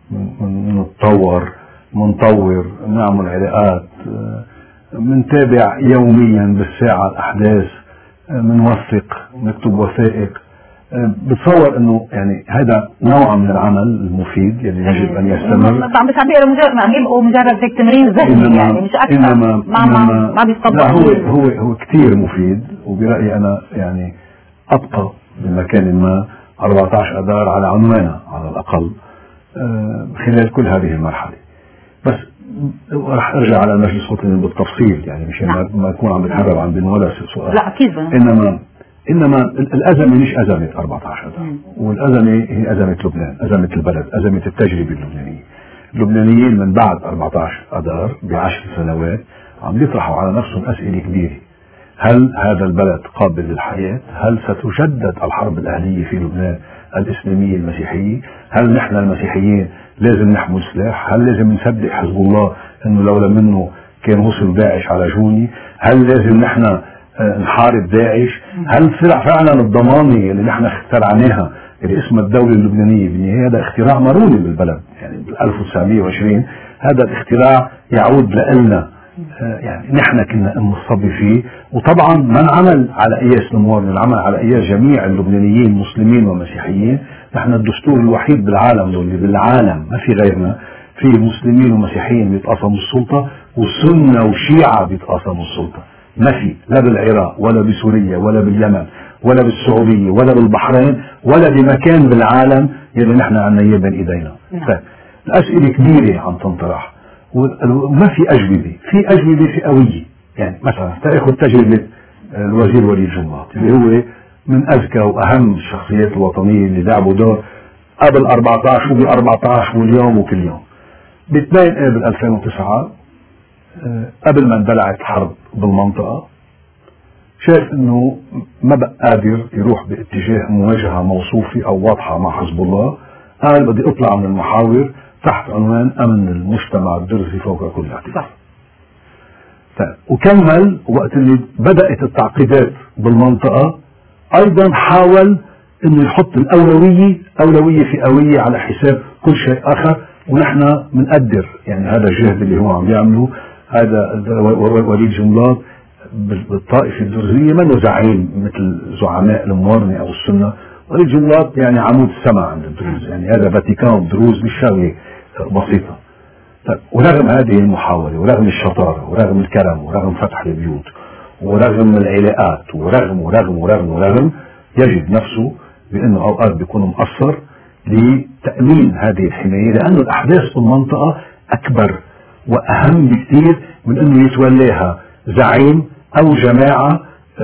منطور، نعمل علاقات، منتابع يوميا بالساعة الأحداث، منوثق، نكتب وثائق. بتصور انه يعني هذا نوع من العمل المفيد اللي يجب ان يستمر. بس عم بيبقوا مجرد هيك تمرين ذهني يعني مش اكثر. ما بيستطيع. هو كثير مفيد، وبرأيي انا يعني ابقى بمكان ما 14 اذار على عنوانها على الاقل خلال كل هذه المرحله. بس راح ارجع على المجلس الوطني بالتفصيل يعني مشان ما اكون عم بتهرب عن ولا سؤال. لا اكيد. انما الازمه مش ازمه 14 اذار، والازمه هي ازمه لبنان، ازمه البلد، ازمه التجربه اللبنانيه. اللبنانيين من بعد 14 اذار ب10 سنوات عم يطرحوا على نفسهم اسئله كبيره. هل هذا البلد قابل للحياه؟ هل ستجدد الحرب الاهليه في لبنان الاسلاميه المسيحيه؟ هل نحن المسيحيين لازم نحمل سلاح؟ هل لازم نصدق حزب الله انه لولا منه كان وصل داعش على جوني؟ هل لازم نحن نحارب داعش؟ هل فعلا الضمانة اللي نحن اخترعناها اللي اسمها الدولة اللبنانية بالنهاية هذا اختراع مروني بالبلد يعني بال 1920 هذا الاختراع يعود لنا يعني نحن كنا نصبي فيه. وطبعا ما انعمل على قياس المواطن، انعمل على قياس جميع اللبنانيين مسلمين ومسيحيين. نحن الدستور الوحيد بالعالم واللي بالعالم ما في غيرنا فيه مسلمين ومسيحيين بيتقاسموا السلطة وسنة وشيعة بيتقاسموا السلطة. ما في لا بالعراق ولا بسوريا ولا باليمن ولا بالسعودية ولا بالبحرين ولا بمكان بالعالم يلي نحن عنا اياه بين ايدينا. الاسئلة كبيرة عم تنطرح وما في اجوبة، في اجوبة فئوية. يعني مثلا تاخذ تجربة الوزير وليد جنبلاط اللي هو من اذكى واهم الشخصيات الوطنية اللي لعبوا دور قبل 14 وب 14 واليوم وكل يوم. ب2 ابريل 2009 قبل ما اندلعت حرب بالمنطقة شايف انه ما بقى قادر يروح باتجاه مواجهة موصوفة او واضحة مع حزب الله. قال بدي اطلع من المحاور تحت عنوان امن المجتمع الدرزي فوق كل اعتبار. وكمل وقت اللي بدأت التعقيدات بالمنطقة ايضا حاول انه يحط اولوية فئوية على حساب كل شيء اخر. ونحن بنقدر يعني هذا الجهد اللي هو عم يعمله. هذا وليد جنبلاط بالطائفة الدرزية منه زعيم مثل زعماء المورنة او السنة. وليد جنبلاط يعني عمود السماء عند الدروز، يعني هذا فاتيكان دروز مش شغلة بسيطة. ورغم هذه المحاولة ورغم الشطارة ورغم الكرم ورغم فتح البيوت ورغم العلاقات ورغم يجد نفسه بأنه أوقات بيكون مقصر لتأمين هذه الحماية، لأنه الأحداث في المنطقة أكبر وأهم بكثير من أنه يتولاها زعيم أو جماعة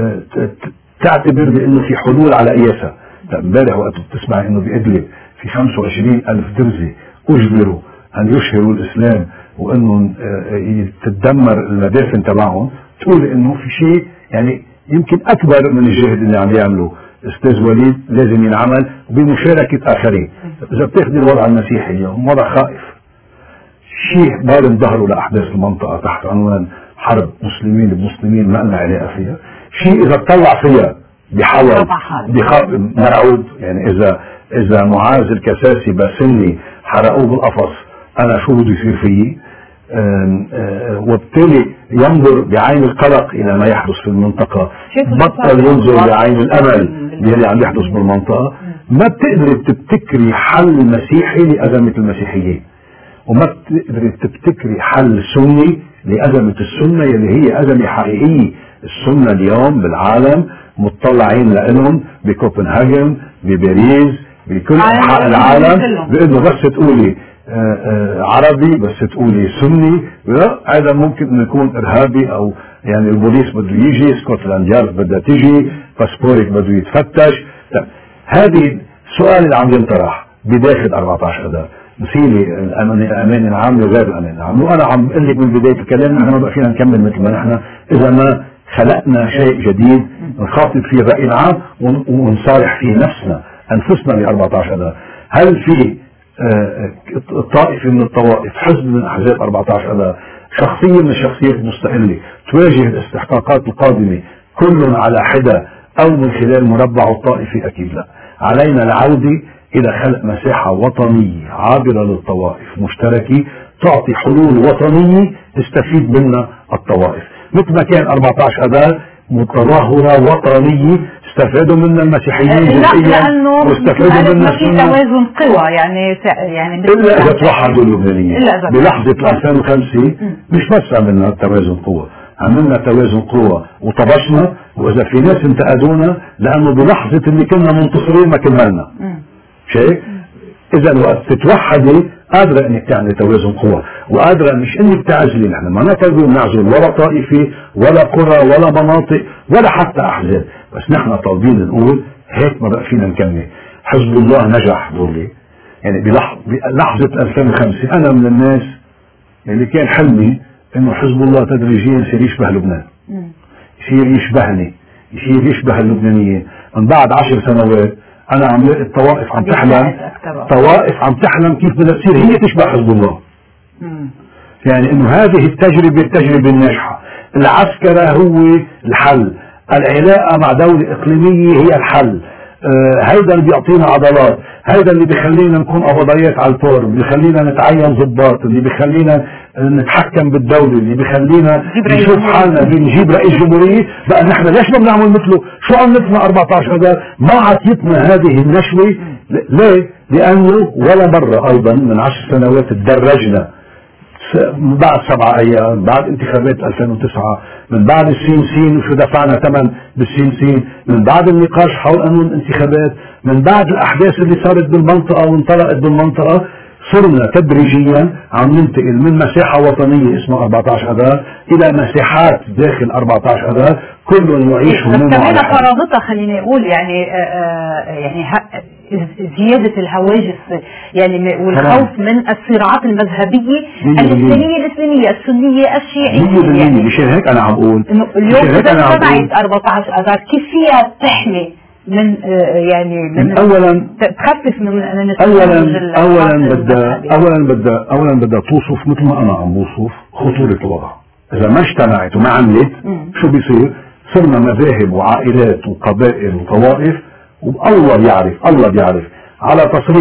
تعتبر بأنه في حلول على قياسها. امبارح وقت بتسمع أنه بإدلب في 25,000 درزي أجبروا أن يشهروا الإسلام وأنه تتدمر المدافن تبعهم، تقول أنه في شيء يعني يمكن أكبر من الجهد اللي عم يعمله أستاذ وليد لازم ينعمل بمشاركة آخرين. إذا بتاخذ الوضع المسيحي اليوم وضع خائف، شيء بارم ظهره لأحداث المنطقة تحت عنوان حرب مسلمين بمسلمين ما لنا علاقة فيها. شيء إذا طلع فيها بحاول مرعوب. يعني إذا معاذ الكساسي باسلني حرقوه بالقفص أنا شو بده يصير فيي؟ وبالتالي ينظر بعين القلق إلى ما يحدث في المنطقة، بطل ينظر بعين الأمل باللي عم يحدث بالمنطقة. ما بتقدر تبتكري حل مسيحي لأزمة المسيحيين، وما بتقدر تبتكري حل سني لأزمة السنة اللي هي أزمة حقيقية. السنة اليوم بالعالم مطلعين لهم بكوبنهاجن بباريس بكل أنحاء العالم بأنه بس تقولي عربي بس تقولي سني هذا ممكن انه يكون ارهابي او يعني البوليس بده يجي، سكوتلاند يارد بدها تيجي، باسبورك بده يتفتش. هذه السؤال اللي عم ينطرح بداخل 14 اذار. مثيلي الأمان العام وغير الأمان العام، وأنا عم أقول لك من بداية الكلام نحن ما بقى فينا نكمل مثل ما نحن إذا ما خلقنا شيء جديد نخاطب فيه الرأي العام ونصالح فيه أنفسنا ب 14 أذار. هل في طائفة من الطوائف، حزب من أحزاب 14 أذار، شخصية من الشخصيات المستقلة تواجه الاستحقاقات القادمة كل على حدة أو من خلال مربع الطائفي؟ أكيد لا. علينا العودة إلى خلق مساحة وطنية عابرة للطوائف مشتركة تعطي حلول وطنية تستفيد منها الطوائف، مثل ما كان 14 أذار متظاهرة وطنية استفادوا منها المسيحيين جزئيا واستفادوا منها في توازن قوى يعني إلا إذا توحدوا اللبنانيين بلحظة 2005 مش بس عملنا توازن قوى، عملنا توازن قوى وطبشنا، وإذا في ناس انتقدونا لأنه بلحظة اللي كنا منتصرين ما كملنا شيء. إذا وقت تتوحدي قادرة انك تعملي توازن قوى، وقادرة مش انك تعزلي. نحن ما نقدر نعزل ولا طائفة ولا قرى ولا مناطق ولا حتى احزاب، بس نحن طالبين نقول هيك ما بقى فينا نكمل. حزب الله نجح دولي يعني بلحظة 2005 انا من الناس اللي كان حلمي انه حزب الله تدريجيا يصير يشبه لبنان، يصير يشبهني، يصير يشبه اللبنانيين. من بعد 10 سنوات انا عم لاقي الطوائف عم تحلم، طوائف عم تحلم كيف بدها تصير هي تشبه حزب الله. يعني انه هذه التجربة الناجحة. العسكرة هو الحل، العلاقة مع دولة اقليمية هي الحل. هيدا اللي بيعطينا عضلات، هيدا اللي بيخلينا نكون قبضيات على الفور، اللي بيخلينا نتعين ضباط، اللي بيخلينا نتحكم بالدولة، اللي بيخلينا نشوف حالنا بنجيب رئيس جمهورية. بقى نحن ليش ما بنعمل مثله؟ شو عملتنا 14 أذار؟ ما عطيتنا هذه النشوة. ليه؟ لأنه ولا مرة أيضا من 10 سنوات تدرجنا بعد 7 أيام، بعد انتخابات 2009، من بعد السين وشو دفعنا ثمن بالسين، من بعد النقاش حول قانون الانتخابات، من بعد الأحداث اللي صارت بالمنطقة وانطلقت بالمنطقة، صرنا تدريجيا عم ننتقل من مساحة وطنية اسمها 14 أذار إلى مساحات داخل 14 أذار كل يعيش همومه على حد. فرضتها خليني أقول يعني زيادة الهواجس يعني والخوف من الصراعات المذهبية الإسلامية السنية الشيعية. يعني مشان هيك أنا عم أقول اليوم إذا تبعت 14 أذار كيف فيها تحمي من يعني من اولا تخفف من اولا بدها توصف مثل ما انا عم بوصف خطورة الوضع. اذا ما اجتمعت وما عملت شو بيصير؟ صرنا مذاهب وعائلات وقبائل وطوائف، والله بيعرف على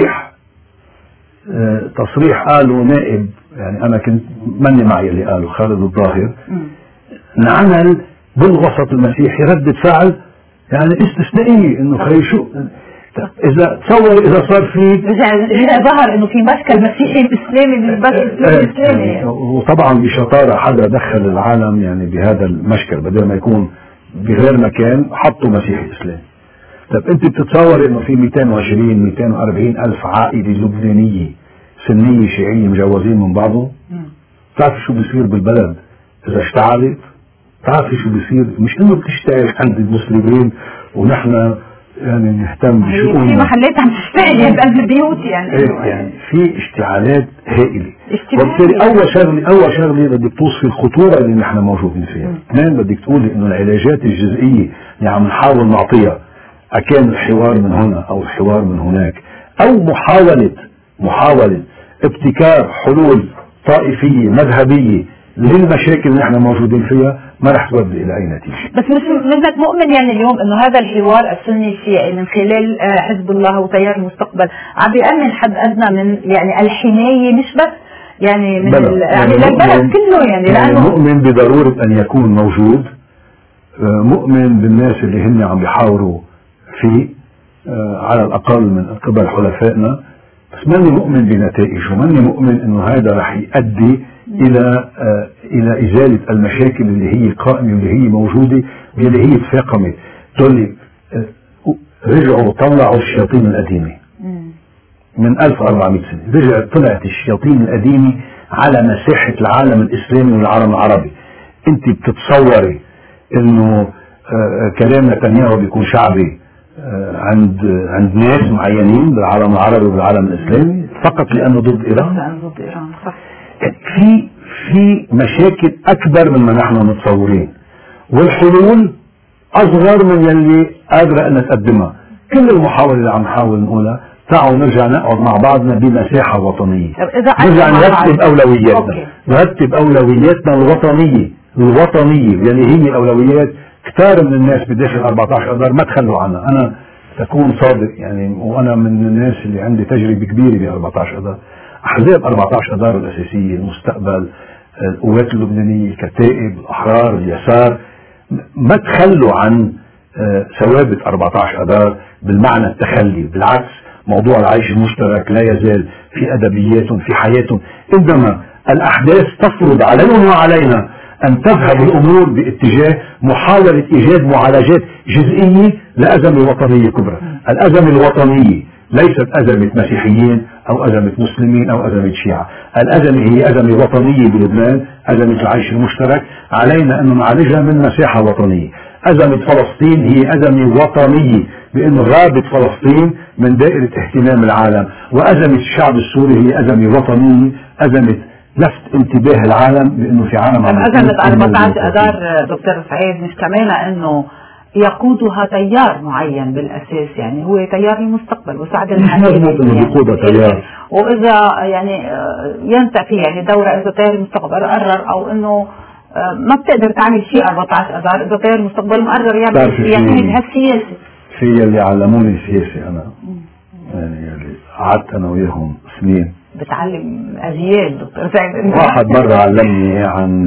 تصريح قاله نائب، يعني انا كنت ماني معي اللي قاله خالد الظاهر، انعمل بالوسط المسيحي ردة فعل يعني استثنائية، انه شو اذا تصور اذا صار في اذا ظهر انه في مشكل مسيحي اسلامي مش بس اسلامي، وطبعا بشطارة حدا دخل العالم يعني بهذا المشكل بدل ما يكون بغير مكان حطوا مسيحي اسلامي. طب انت بتتصور انه في 240 الف عائلة لبنانية سنية شيعية مجوزين من بعضهم؟ بتعرف شو بيصير بالبلد اذا اشتعلت؟ تعرفي شو بيصير؟ مش انه بتشتغل عند المسلمين ونحن يعني نهتم بشؤون في محلات عم تشتغل بقلب البيوت يعني في اشتعالات هائلة. وبالتالي اول شغله بدك توصفي الخطورة اللي نحن موجودين فيها. اثنين بدك تقولي انه العلاجات الجزئية اللي عم نحاول نعطيها اكان الحوار من هنا او الحوار من هناك او محاولة ابتكار حلول طائفية مذهبية للمشاكل اللي نحن موجودين فيها ما رح تودي الى اي نتيجه. بس مش منك مؤمن يعني اليوم انه هذا الحوار السني الشيعي من خلال حزب الله وتيار المستقبل عم بيأمن حد ادنى من يعني الحمايه مش بس يعني من يعني للبلد كله يعني لانه مؤمن بضروره ان يكون موجود، مؤمن بالناس اللي هن عم بيحاوروا فيه على الاقل من قبل حلفائنا، بس ماني مؤمن بنتائج وماني مؤمن انه هذا رح يؤدي الى ازالة المشاكل اللي هي قائمة واللي هي موجودة واللي هي تفاقمت. دول رجعوا طلعوا الشياطين القديمة من 1400 سنة، طلعت الشياطين القديمة على مساحة العالم الاسلامي والعالم العربي. انت بتتصوري انه كلام نتنياهو بيكون شعبي عند ناس معينين بالعالم العربي وبالعالم الاسلامي فقط لانه ضد ايران. صح. في مشاكل اكبر مما نحن متصورين، والحلول اصغر من يلي قادرة ان تقدمها. كل المحاولة اللي عم نحاول نقولها تعالوا نرجع نقعد مع بعضنا بمساحة وطنية، نرجع نرتب اولوياتنا الوطنية يعني هي اولويات كتار من الناس بداخل 14 اذار ما تخلوا عنها. انا تكون صادق يعني، وانا من الناس اللي عندي تجربة كبيرة ب 14 اذار. احزاب 14 اذار الاساسية، المستقبل، القوات اللبنانية، الكتائب، الاحرار، اليسار، ما تخلوا عن ثوابت 14 اذار بالمعنى التخلي. بالعكس، موضوع العيش المشترك لا يزال في ادبياتهم في حياتهم، انما الاحداث تفرض عليهم وعلينا ان تذهب الامور باتجاه محاولة ايجاد معالجات جزئية لازمة وطنية كبرى. الازمة الوطنية ليست ازمة مسيحيين او ازمة مسلمين او ازمة شيعة، الازمة هي ازمة وطنية بلبنان، ازمة العيش المشترك، علينا ان نعالجها من مساحة وطنية. ازمة فلسطين هي ازمة وطنية بانه غابت فلسطين من دائرة اهتمام العالم، وازمة الشعب السوري هي ازمة وطنية، ازمة لفت انتباه العالم بانه في عالم عم أزمة 14 اذار دكتور سعيد مش كمان انه يقودها تيار معين بالاساس، يعني هو تيار المستقبل وسعد الحريري يعني واذا يعني ينتفي يعني دورة اذا تيار المستقبل قرر او انه ما بتقدر تعمل شيء 14 اذار اذا تيار المستقبل مقرر يعني هالسياسة. في اللي علموني السياسة انا يعني اللي قعدت انا وياهم سنين بتعلم اجيال دكتور سعيد. واحد مرة علمني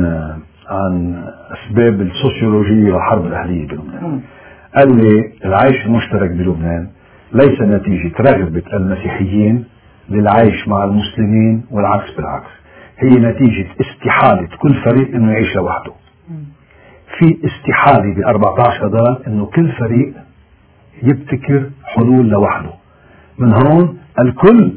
عن اسباب السوسيولوجية والحرب الاهلية بلبنان. قال لي العيش المشترك بلبنان ليس نتيجة رغبة المسيحيين للعيش مع المسلمين والعكس بالعكس، هي نتيجة استحالة كل فريق انه يعيش لوحده. في استحالة ب 14 اذار انه كل فريق يبتكر حلول لوحده. من هون الكل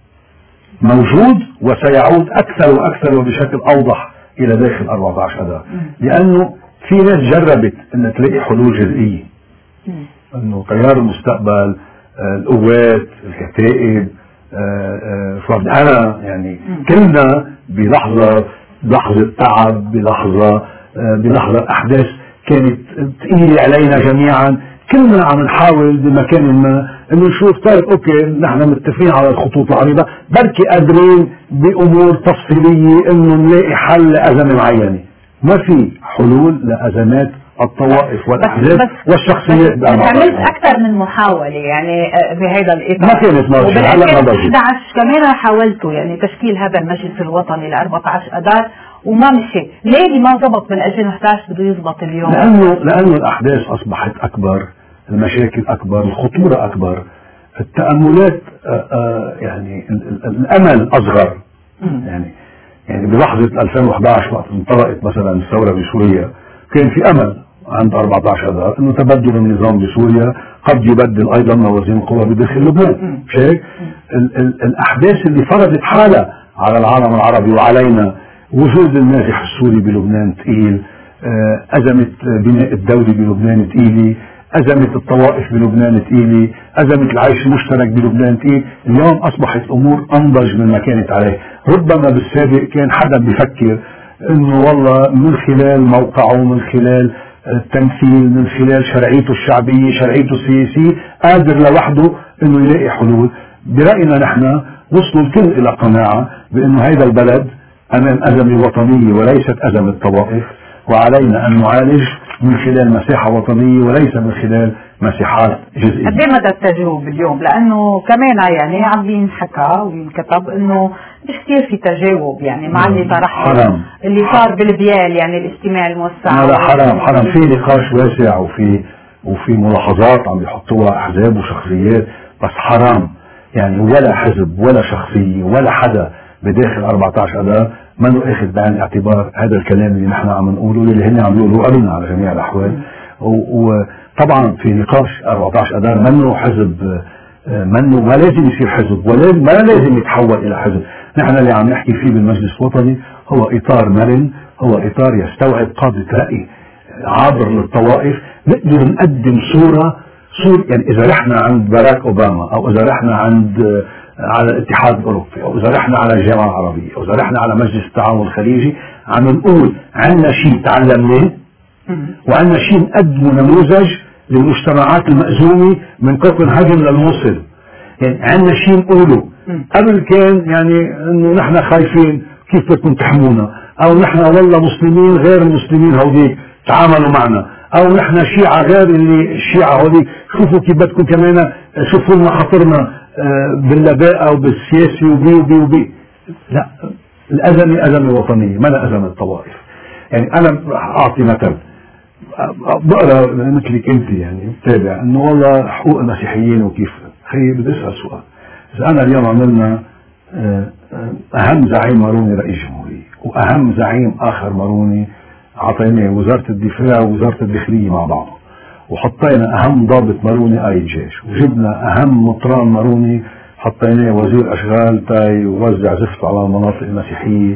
موجود وسيعود اكثر واكثر وبشكل اوضح الى داخل 14 اذار، لانه في ناس جربت ان تلاقي حلول جزئية، انه تيار المستقبل، القوات، الكتائب، انا يعني كلنا بلحظة تعب، بلحظة احداث كانت تقيلة علينا جميعا، كلنا عم نحاول بمكان ما انه نشوف طيب اوكي نحن متفقين على الخطوط العريضة، بركي قادرين بامور تفصيلية انه نلاقي حل لازمة معينة. ما في حلول لازمات الطوائف والاحزاب والشخصيات. عملت اكثر من محاولة يعني بهذا الاطار، ما كانت ماشية. هلا ما بجي 11 كمان حاولتوا يعني تشكيل هذا المجلس الوطني ل 14 اذار وما مشي. ليه ما زبط من 2011 بده يزبط اليوم؟ لانه الاحداث اصبحت اكبر، المشاكل اكبر، الخطورة اكبر، التأملات يعني الامل اصغر. يعني بلحظة 2011 وقت انطلقت مثلا الثورة بسوريا كان في امل عند 14 اذار انه تبدل النظام بسوريا قد يبدل ايضا موازين القوى بداخل لبنان. الاحداث اللي فرضت حالها على العالم العربي وعلينا، وجود النازح السوري بلبنان ثقيل، ازمة بناء الدولة بلبنان ثقيلة، ازمة الطوائف بلبنان ثقيلة، ازمة العيش المشترك بلبنان ثقيل. اليوم اصبحت الامور انضج من ما كانت عليه. ربما بالسابق كان حدا بيفكر انه والله من خلال موقعه، من خلال التمثيل، من خلال شرعيته الشعبية، شرعيته السياسية، قادر لوحده انه يلاقي حلول. برأينا نحن وصلوا الكل الى قناعة بانه هذا البلد امام ازمة وطنية وليست ازمة طوائف، وعلينا ان نعالج من خلال مساحة وطنية وليس من خلال مساحات جزئية. قد ايه مدى التجاوب اليوم؟ لانه كمان يعني عم بينحكى وينكتب انه مش كثير في تجاوب يعني مع اللي طرحه اللي صار بالبيال، يعني الاجتماع الموسع. لا حرام في نقاش واسع وفي ملاحظات عم بيحطوها احزاب وشخصيات، بس حرام يعني ولا حزب ولا شخصية ولا حدا بداخل 14 اذار منو اخذ بعين الاعتبار هذا الكلام اللي نحن عم نقوله، اللي هن عم يقولوه قبلنا على جميع الاحوال. وطبعا في نقاش 14 اذار منو حزب، منو ما لازم يصير حزب ولا ما لازم يتحول الى حزب. نحن اللي عم نحكي فيه بالمجلس الوطني هو اطار مرن، هو اطار يستوعب قادة رأي عابر للطوائف، نقدر نقدم صورة يعني إذا رحنا عند باراك أوباما أو إذا رحنا عند على الاتحاد الأوروبي أو إذا رحنا على الجامعة العربية أو إذا رحنا على مجلس التعاون الخليجي، عم نقول عندنا شيء تعلمناه وعندنا شيء نقدمه نموذج للمجتمعات المأزومة من كوبنهاجن للموصل. يعني عندنا شيء نقوله. قبل كان يعني إنه نحن خايفين كيف بدكم تحمونا، أو نحن والله مسلمين غير المسلمين هوديك تعاملوا معنا، أو نحن شيعة غير اللي الشيعة هوديك شوفوا كيف بدكم كمان شوفوا لنا خطرنا باللباء أو بالسياسي وبي وبي وبي. لا، الأزمة أزمة وطنية ما لا أزمة طوائف. يعني أنا أعطي مثل، بقرأ مثلك أنت يعني بتابع إنه والله حقوق المسيحيين وكيف. خير بدي أسأل سؤال، إذا أنا اليوم عملنا أهم زعيم ماروني رئيس جمهورية وأهم زعيم آخر ماروني عطيناه وزارة الدفاع ووزارة الداخلية مع بعض، وحطينا أهم ضابط ماروني قايد جيش، وجبنا أهم مطران ماروني حطيناه وزير أشغال تاي ووزع زفت على المناطق المسيحية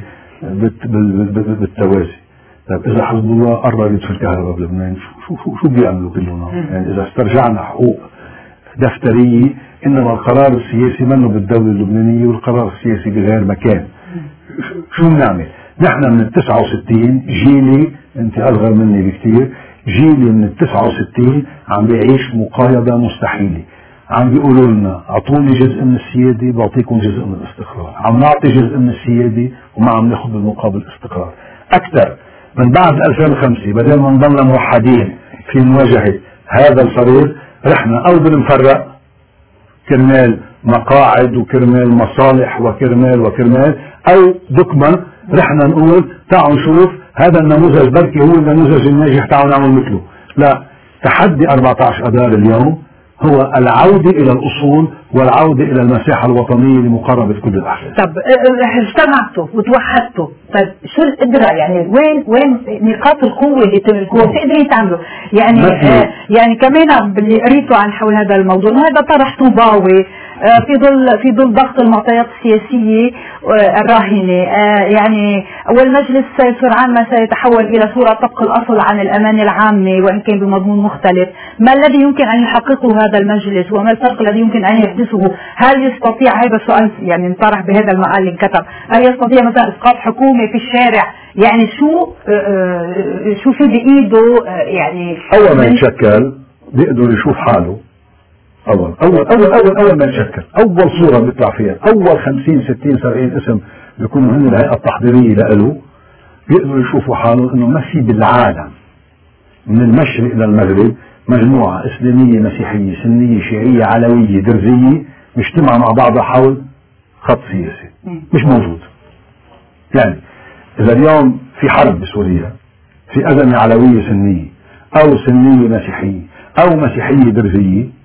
بالتوازي. طيب إذا حزب الله قرر يدفع الكهرباء بلبنان شو بيعملوا كلنا؟ يعني إذا استرجعنا حقوق دفترية، إنما القرار السياسي منه بالدولة اللبنانية والقرار السياسي بغير مكان. شو بنعمل؟ نحن من 69 جيلي، انت اصغر مني بكتير، جيلي من 69 عم بيعيش مقايضة مستحيلة. عم بيقولوا لنا اعطوني جزء من السيادة بعطيكم جزء من الاستقرار، عم نعطي جزء من السيادة وما عم ناخذ بالمقابل استقرار. اكثر من بعد 2005 بدل ما نضلنا موحدين في مواجهة هذا الفريق، رحنا او بنفرق كرمال مقاعد وكرمال مصالح وكرمال او دكما رحنا نقول تعالوا نشوف هذا النموذج بركي هو النموذج الناجح تعالوا نعمل مثله. لا، تحدي 14 أذار اليوم هو العودة إلى الأصول والعودة إلى المساحة الوطنية لمقاربة كل الأحداث. طب اجتمعتوا وتوحدتوا، طيب شو القدرة يعني وين نقاط القوة اللي تملكوها وش قدرين تعملوا؟ يعني يعني كمان باللي قريته عن حول هذا الموضوع هذا طرح طوباوي في ظل ضغط المعطيات السياسية الراهنة، يعني والمجلس سرعان ما سيتحول إلى صورة طبق الأصل عن الأمان العامة وإن كان بمضمون مختلف. ما الذي يمكن أن يحققه هذا المجلس وما الفرق الذي يمكن أن يحدثه؟ هل يستطيع، هذا السؤال يعني انطرح بهذا المقال اللي انكتب، هل يستطيع مثلا إسقاط حكومة في الشارع؟ يعني شو في بإيده؟ يعني أول ما يتشكل بيقدر يشوف حاله. أول ما يتشكل أول صورة بيطلع فيها أول 50 60 70 اسم بيكونوا هن الهيئة التحضيرية لإله، بيقدروا يشوفوا حاله إنه ما في بالعالم من المشرق إلى المغرب مجموعة إسلامية مسيحية سنية شيعية علوية درزية مجتمعة مع بعضها حول خط سياسي، مش موجود. يعني إذا اليوم في حرب بسوريا، في أزمة علوية سنية أو سنية مسيحية أو مسيحية درزية،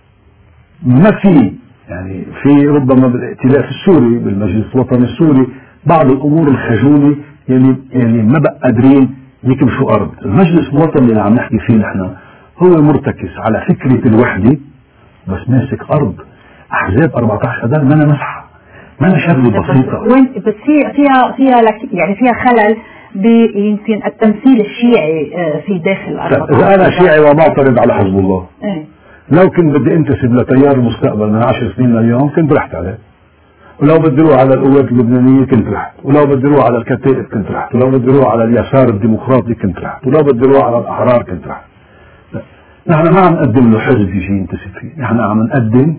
ما في يعني في ربما بالائتلاف السوري بالمجلس الوطني السوري بعض الأمور الخجولة يعني ما بقى قادرين يكمشوا أرض. المجلس الوطني اللي عم نحكي فيه نحن هو مرتكز على فكرة الوحدة بس ماسك أرض. أحزاب 14 أذار ما مسحة، ما شغلة بسيطة. بس فيها يعني فيها خلل يمكن التمثيل الشيعي في داخل 14. إذا أنا شيعي ومعترض على حزب الله، لو كنت بدي انتسب لتيار المستقبل من 10 سنين لليوم كنت رحت عليه، ولو بدي اروح على القوات اللبنانية كنت رحت، ولو بدي اروح على الكتائب كنت رحت، ولو بدي اروح على اليسار الديمقراطي كنت رحت، ولو بدي اروح على الأحرار كنت رحت. نحن ما عم نقدم له حزب يجي ينتسب فيه، نحن عم نقدم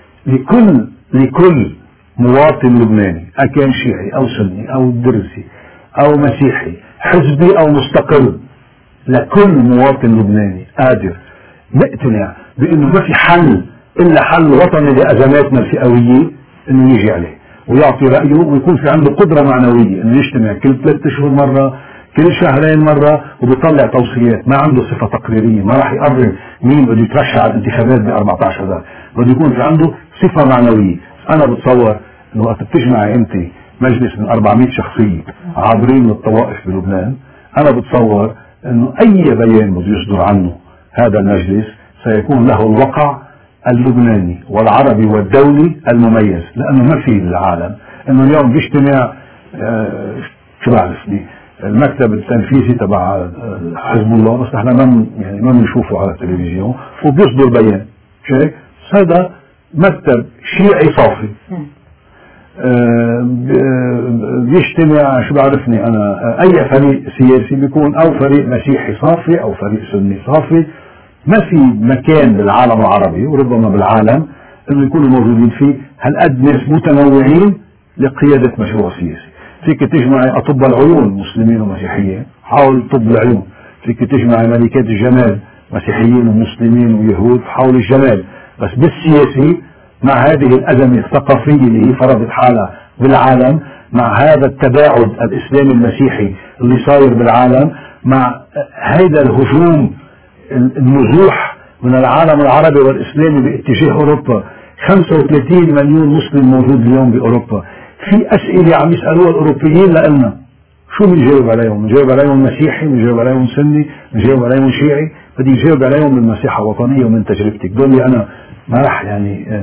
لكل مواطن لبناني أكان شيعي أو سني أو درزي أو مسيحي حزبي أو مستقل، لكل مواطن لبناني قادر نقتنع بأنه ما في حل إلا حل وطني لأزماتنا الفئوية إنه يجي عليه ويعطي رأيه ويكون في عنده قدرة معنوية إنه يجتمع كل 3 أشهر مرة كل شهرين مرة وبيطلع توصيات. ما عنده صفة تقريرية، ما راح يقرر مين بده يترشح على الانتخابات ب14 أذار، بده يكون في عنده صفة معنوية. أنا بتصور إنه وقت بتجمعي أنت مجلس من 400 شخصية عابرين من الطوائف بلبنان، أنا بتصور إنه أي بيان بده يصدر عنه هذا المجلس سيكون له الوقع اللبناني والعربي والدولي المميز، لأنه ما في العالم إنه اليوم بيجتمع شو بعرفني المكتب التنفيذي تبع حزب الله، بس احنا ما بنشوفه على التلفزيون، وبيصدر بيان شيء. هذا مكتب شيعي صافي بيجتمع، شو بعرفني انا، اي فريق سياسي بيكون او فريق مسيحي صافي او فريق سني صافي. ما في مكان بالعالم العربي وربما بالعالم انه يكونوا موجودين فيه هالقد ناس متنوعين لقيادة مشروع سياسي. فيك تجمعي اطباء العيون مسلمين ومسيحيين حول طب العيون، فيك تجمعي ملكات الجمال مسيحيين ومسلمين ويهود حول الجمال. بس بالسياسي مع هذه الأزمة الثقافية اللي هي فرضت حالها بالعالم، مع هذا التباعد الإسلامي المسيحي اللي صاير بالعالم، مع هذا الهجوم النزوح من العالم العربي والإسلامي باتجاه أوروبا، 35 مليون مسلم موجود اليوم بأوروبا. في أسئلة عم يسألوها الأوروبيين لنا، شو بنجاوب عليهم؟ بنجاوب عليهم مسيحي، بنجاوب عليهم سني، بنجاوب عليهم شيعي؟ بدي أجاوب عليهم من مسيحة وطنية ومن تجربتك. دولي أنا ما رح يعني.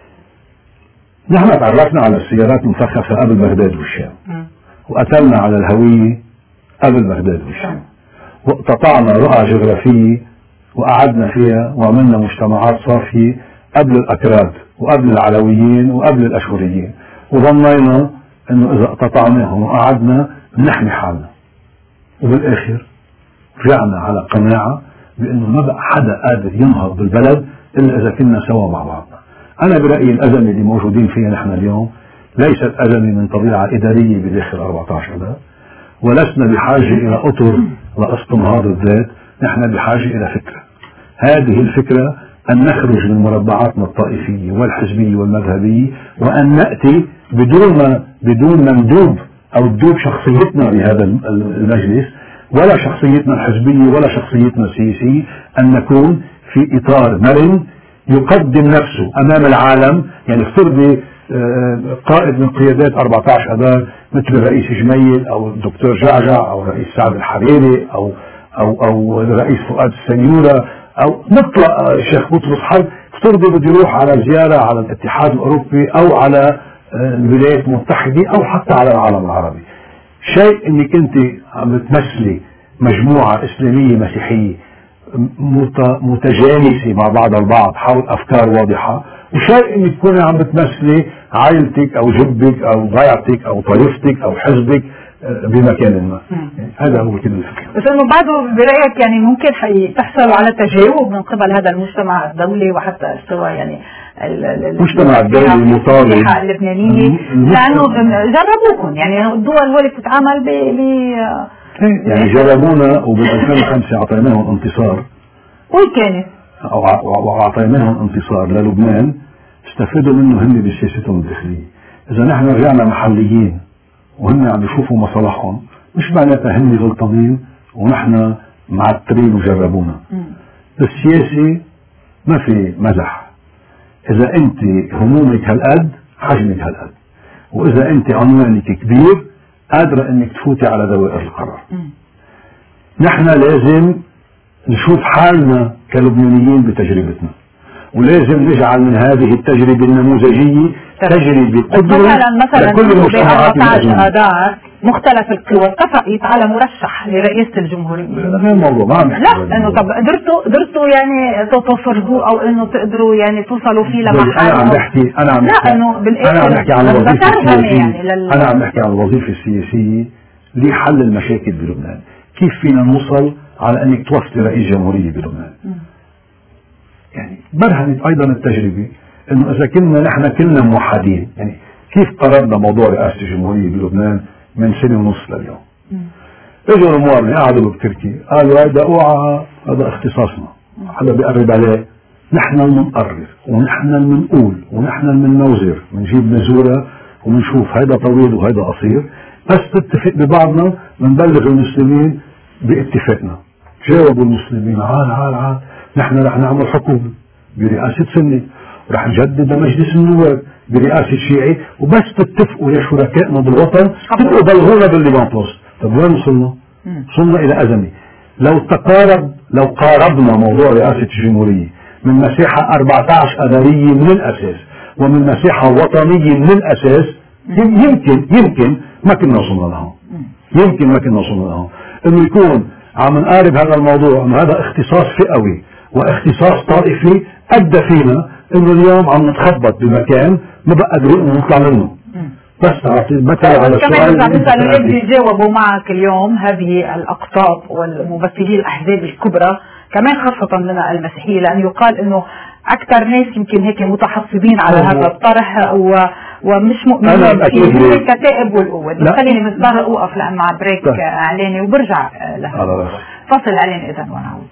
نحن تعرفنا على السيارات المفخخة قبل بغداد والشام، وقتلنا على الهوية قبل بغداد والشام، واقتطعنا رؤى جغرافية وقعدنا فيها وعملنا مجتمعات صافية قبل الأكراد وقبل العلويين وقبل الأشوريين، وظنينا انه اذا اقتطعناهم وقعدنا نحمي حالنا، وبالاخر رجعنا على قناعة بانه ما بقى حدا قادر ينهض بالبلد الا اذا كنا سوا مع بعضنا. انا برأيي الازمة اللي موجودين فيها نحن اليوم ليست ازمة من طبيعة ادارية بداخل 14 آذار، ولسنا بحاجة الى اطر لاستنهاض الذات، نحن بحاجة الى فكرة. هذه الفكرة أن نخرج من مربعاتنا الطائفية والحزبية والمذهبية، وأن نأتي بدون ما ندوب أو تدوب شخصيتنا بهذا المجلس ولا شخصيتنا الحزبية ولا شخصيتنا السياسية، أن نكون في إطار مرن يقدم نفسه أمام العالم. يعني افترضي قائد من قيادات 14 آذار مثل الرئيس جميل أو الدكتور جعجع أو الرئيس سعد الحريري أو الرئيس فؤاد السنيورة أو نطلع الشيخ بطرس حرب، افترضي بده يروح على زيارة على الاتحاد الأوروبي أو على الولايات المتحدة أو حتى على العالم العربي. شيء انك انت عم بتمثلي مجموعة إسلامية مسيحية متجانسة مع بعض البعض حول أفكار واضحة، وشيء انك تكوني عم بتمثلي عائلتك أو جدك أو ضيعتك أو طائفتك أو حزبك بمكان ما. هذا هو كل الفكرة. بس انه بعده برأيك يعني ممكن تحصل على تجاوب من قبل هذا المجتمع الدولي وحتى استوى يعني المجتمع الدولي المطالب اللبنانية، لأنه جربوكم يعني الدول هو اللي بتتعامل يعني جربونا، وبال 2005 أعطيناهم انتصار. وكانت وأعطيناهم انتصار للبنان استفادوا منه هن بسياستهم الداخلية. إذا نحن رجعنا محليين وهن عم يشوفوا مصالحهم، مش معناتها هن غلطانين ونحن معترين وجربونا. بالسياسة ما في مزح. إذا أنت همومك هالقد حجمك هالقد، وإذا أنت عنوانك كبير قادرة أنك تفوتي على دوائر القرار. نحن لازم نشوف حالنا كلبنانيين بتجربتنا، ولازم نجعل من هذه التجربة النموذجية تجربة قدوة لكل المجتمعات الأداء. مختلف القوى اتفقت على مرشح لرئاسة الجمهورية. غير الموضوع ما عم لا انه طب قدرتوا يعني تفرضوا او انه تقدروا يعني توصلوا فيه لمحل. انا عم بحكي عن الوظيفة السياسية. يعني انا عم بحكي عن الوظيفة السياسية لحل المشاكل بلبنان. كيف فينا نوصل على انك توصلي رئيس جمهورية بلبنان؟ يعني برهنت ايضا التجربة انه اذا كنا نحن كلنا موحدين، يعني كيف قررنا موضوع رئاسة الجمهورية بلبنان من سنة ونص لليوم؟ اجوا الموارنة قعدوا بتركي قالوا هذا اوعى، هذا اختصاصنا، حدا بيقرب عليه، نحن اللي بنقرر ونحن اللي بنقول ونحن اللي بنوزر، بنجيب مزورة وبنشوف هيدا طويل وهيدا قصير، بس نتفق ببعضنا بنبلغ المسلمين باتفاقنا. جاوبوا المسلمين عال نحن رح نعمل حكومة برئاسة سني، رح نجدد مجلس النواب برئاسة شيعي، وبس تتفقوا يا شركائنا بالوطن تبقوا بلغونا بالليبان بوست. طب وين وصلنا؟ وصلنا إلى أزمة. لو قاربنا موضوع رئاسة الجمهورية من مساحة 14 آذارية من الأساس ومن مساحة وطنية من الأساس، يمكن ما كنا وصلنا لهم، يمكن ما كنا وصلنا لهم انه يكون عم نقارب هذا الموضوع انه هذا اختصاص فئوي واختصاص طائفي ادى فينا انه اليوم عم نتخبط بمكان ما بقى قادرين نطلع منه. بس اعطي مثل على السؤال كمان اللي بيجاوبوا معك اليوم هذه الاقطاب والممثلي الاحزاب الكبرى كمان خاصة لنا المسيحية، لأن يقال انه اكثر ناس يمكن هيك متحفظين على هذا الطرح ومش مؤمنين فيه الكتائب والقوة. خليني مضطر اوقف لان مع بريك اعلاني وبرجع لها فصل اعلاني اذا ونعود.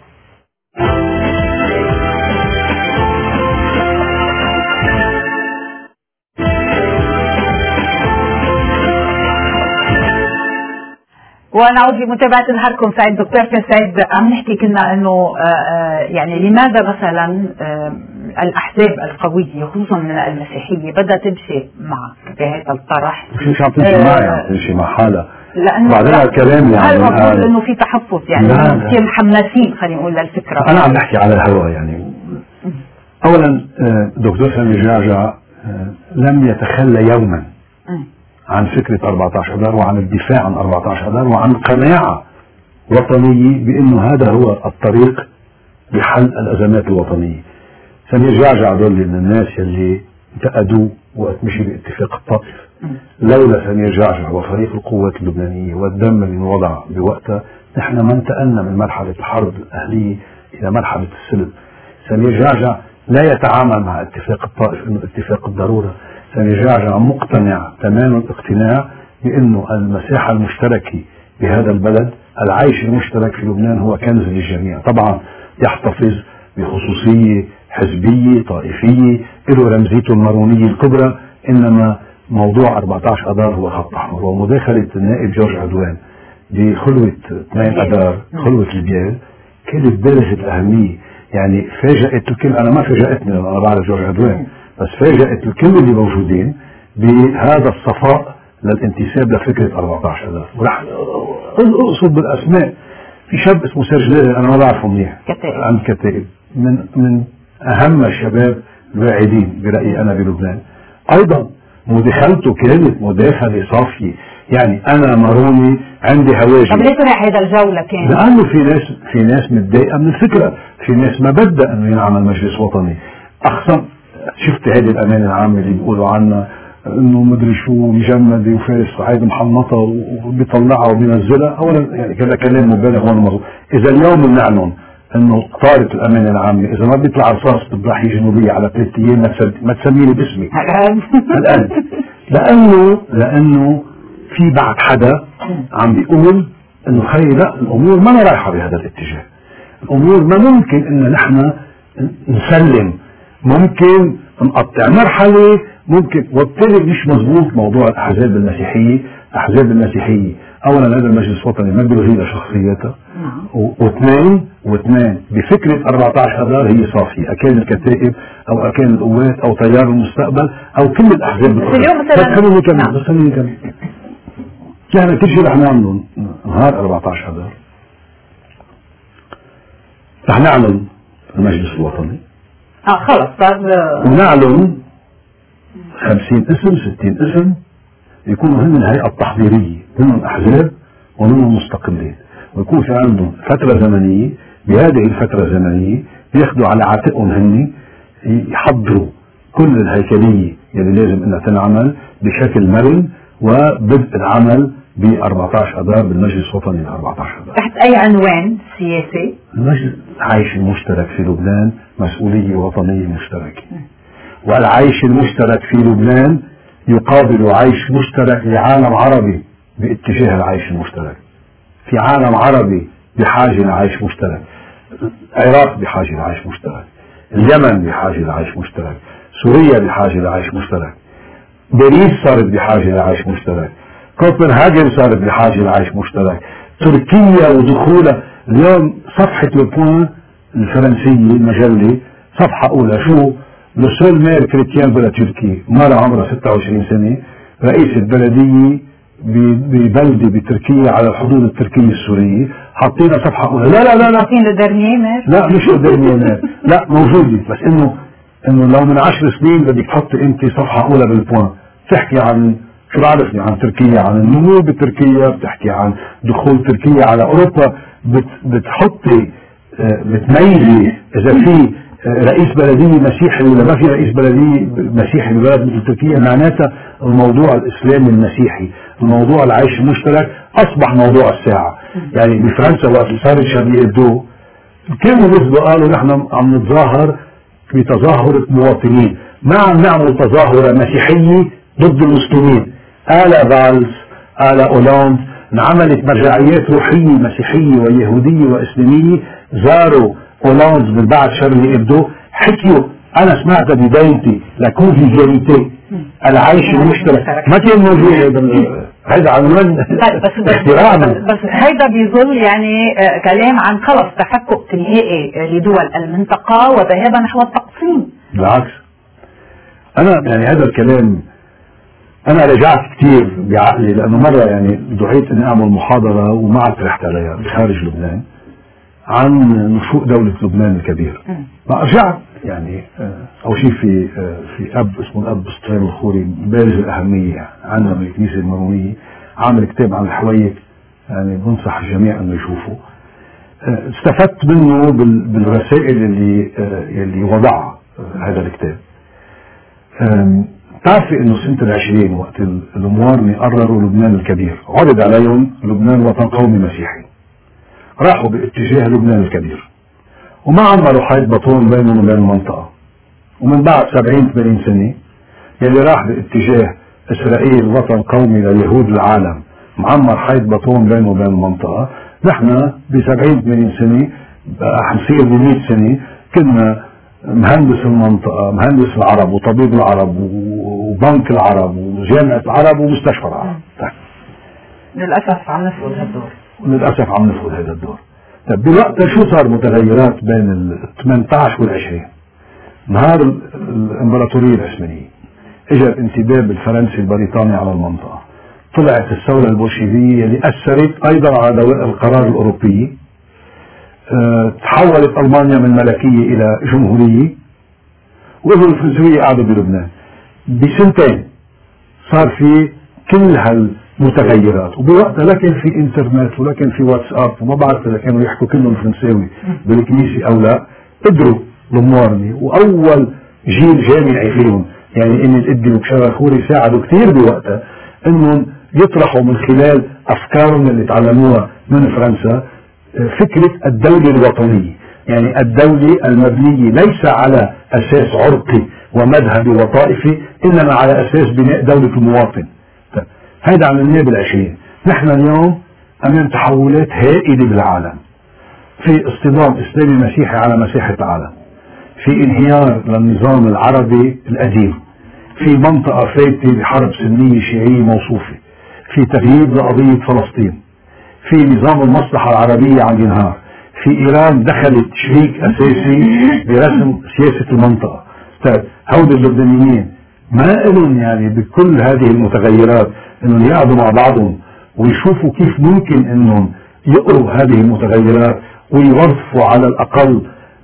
ونعود لمتابعة نهاركم سعيد. دكتور سعيد، عم نحكي كنا انه يعني لماذا مثلا الاحزاب القوية خصوصا من المسيحية بدها تمشي معك بهذا الطرح؟ مش عم تمشي معي، عم تمشي مع حالها. لانه بعدين الكلام يعني هل المفروض انه في تحفظ يعني كثير محمسين خلينا نقول للفكرة؟ انا عم بحكي على الهواء يعني. اولا دكتور سامي جعجع لم يتخلى يوما عن فكرة 14 أذار وعن الدفاع عن 14 أذار وعن قناعة وطنية بأنه هذا هو الطريق لحل الأزمات الوطنية. سامي جعجع دول من الناس يلي انتقدوه وقت مشي باتفاق الطائف. لولا سامي جعجع وفريق القوات اللبنانية والدم اللي انوضع بوقتها نحن ما انتقلنا من مرحلة الحرب الأهلية إلى مرحلة السلم. سامي جعجع لا يتعامل مع اتفاق الطائف انه اتفاق الضرورة. سامي جعجع مقتنع تمام الاقتناع بانه المساحة المشتركة بهذا البلد، العيش المشترك في لبنان هو كنز للجميع. طبعا يحتفظ بخصوصية حزبية طائفية له رمزيته المارونية الكبرى، انما موضوع 14 اذار هو خط احمر. ومداخلة النائب جورج عدوان بخلوة 2 اذار خلوة البيال كانت بالغة الاهمية. يعني فاجأت الكل، انا ما فاجأتني انا بعرف جورج عدوان، بس فاجأت الكل اللي موجودين بهذا الصفاء للانتساب لفكرة 14 أذار. ورح اقصد بالاسماء، في شاب اسمه سيرج ليري انا ما بعرفه منيح عن كتائب، من اهم الشباب الواعدين برأيي انا بلبنان. ايضا مداخلته كانت مداخلة صافية، يعني انا ماروني عندي هواجس. طب ليه طلع هذا الجولة كان؟ لانه في ناس متضايقة من الفكرة، في ناس ما بدها انه ينعمل مجلس وطني. اخصم شفت هذه الأمانة العامة اللي بيقولوا عنها انه مدري شو مجمدة وفارس صعيد محنطة وبيطلعها وبينزلها. اولا يعني كذا كلام مبالغ وانا مظبوط. اذا اليوم بنعلن انه طارت الأمانة العامة، اذا ما بيطلع رصاص بالضاحية الجنوبية على 3 ايام ما تسميني باسمي الان. لانه في بعد حدا عم بيقول انه خير لا، الامور ما رايحة بهذا الاتجاه. الامور ما ممكن ان نحن نسلم، ممكن نقطع مرحلة، ممكن. وبالتالي مش مضبوط موضوع الأحزاب المسيحية. الأحزاب المسيحية أولا هذا المجلس الوطني ما بيلغي شخصيتها، واثنين بفكرة 14 أذار هي صافية، أكان الكتائب أو أكان القوات أو تيار المستقبل أو كل الأحزاب الأخرى. خليني نكمل. يعني كل شيء رح نعمله نهار 14 أذار رح نعمل المجلس الوطني خلص ونعلن 50 اسم 60 اسم يكونوا هن الهيئة التحضيرية، منهم أحزاب ومنهم مستقلين، ويكون في عندهم فترة زمنية. بهذه الفترة الزمنية بياخدوا على عاتقهم هن يحضروا كل الهيكلية اللي لازم انها تنعمل بشكل مرن، وبدء العمل ب 14 أذار بالمجلس الوطني ل 14 أذار. تحت أي عنوان سياسي؟ المجلس العيش المشترك في لبنان مسؤولية وطنية مشتركة، والعيش المشترك في لبنان يقابل عيش مشترك لعالم عربي باتجاه العيش المشترك. في عالم عربي بحاجة لعيش مشترك، العراق بحاجة لعيش مشترك، اليمن بحاجة لعيش مشترك، سوريا بحاجة لعيش مشترك، باريس صارت بحاجة لعيش مشترك، كوبنهاجن صارت بحاجة لعيش مشترك، تركيا ودخولها. اليوم صفحة لوبوان الفرنسية المجلة صفحة أولى شو لو سول مير كريتيان بلا تركي، مرة عمرها 26 سنة، رئيس البلدية ببلدة بتركيا على الحدود التركية السورية، حاطينها صفحة أولى. لا حاطين لدرنيمة؟ لا مش لدرنيمة، لا موجودة، بس إنه لو من 10 سنين بدك تحطي أنت صفحة أولى بالبوان تحكي عن شو بعرفني عن تركيا، عن النمو بتركيا، بتحكي عن دخول تركيا على اوروبا، بتحطي بتميزي اذا في رئيس بلدية مسيحي ولا ما في رئيس بلدية مسيحي ببلد مثل تركيا. معناتها الموضوع الاسلامي المسيحي، الموضوع العيش المشترك اصبح موضوع الساعة. يعني بفرنسا وقت صار شارلي إبدو كانوا نزلوا قالوا نحن عم نتظاهر بتظاهرة مواطنين، ما عم نعمل تظاهرة مسيحية ضد المسلمين. آل فالز آل أولاند انعملت مرجعيات روحية مسيحية ويهودية وإسلامية، زاروا أولاند من بعد شارلي إبدو، حكيوا أنا سمعت بدايتي لكونفيجياليتي العيش المشترك، ما كان موجود هذا عنوان اختراعنا. بس هيدا بيظل يعني كلام عن خلص تفكك تلهائي لدول المنطقة وذهابا نحو التقسيم. بالعكس أنا يعني هذا الكلام أنا رجعت كثير بعقلي، لأنه مرة يعني دعيت أني أعمل محاضرة وما عدت رحت عليها بخارج لبنان عن نشوء دولة لبنان الكبير. رجعت يعني أو شيء في أب اسمه الأب سطرين الخوري بارز الأهمية عندنا من الكنيسة المارونية، عامل كتاب عن الحويك، يعني بنصح الجميع أنه يشوفه. استفدت منه بالرسائل اللي وضعها هذا الكتاب. تعرفي انه سنة 20 وقت الموارنة قرروا لبنان الكبير، عرض عليهم لبنان وطن قومي مسيحي، راحوا باتجاه لبنان الكبير وما عملوا حيط بطون بينهم وبين المنطقة. ومن بعد 70-80 سنة يلي راح باتجاه اسرائيل وطن قومي ليهود العالم معمر حيط بطون بينه وبين المنطقة. نحن ب70-80 سنة حنصير ب100 سنة كنا مهندس المنطقة، مهندس العرب وطبيب العرب وبنك العرب وجامعة العرب ومستشفى العرب. للأسف عم نفقد هذا الدور. للأسف عم نفقد هذا الدور. طيب بوقتها شو صار متغيرات بين ال 18 وال 20؟ نهار الامبراطورية العثمانية اجى الانتداب الفرنسي البريطاني على المنطقة، طلعت الثورة البولشيفية اللي أثرت أيضا على دوائر القرار الأوروبية. تحولت ألمانيا من ملكية إلى جمهورية، وإجوا الفرنسوية قعدوا بلبنان. بسنتين صار في كل هالمتغيرات، وبوقتها لا كان في انترنت ولا كان في واتساب وما بعرف إذا كانوا يحكوا كلهم فرنساوي بالكنيسة أو لا. قدروا الموارنة وأول جيل جامعي فيهم، يعني إن الإدي وبشار الخوري ساعدوا كثير بوقتها إنهم يطرحوا من خلال أفكارهم اللي تعلموها من فرنسا فكرة الدولة الوطنية، يعني الدولة المبنية ليس على أساس عرقي ومذهبي وطائفي، إنما على أساس بناء دولة المواطن. هذا عملناه بال20. نحن اليوم أمام تحولات هائلة بالعالم، في اصطدام إسلامي مسيحي على مساحة العالم، في انهيار للنظام العربي القديم، في منطقة فايتة بحرب سنية شيعية موصوفة، في تغيير لقضية فلسطين، في نظام المصلحة العربية عم ينهار، في إيران دخلت شريك أساسي برسم سياسة المنطقة. طيب هؤلاء اللبنانيين ما لهم يعني بكل هذه المتغيرات انهم يقعدوا مع بعضهم ويشوفوا كيف ممكن انهم يقروا هذه المتغيرات ويوظفوا على الأقل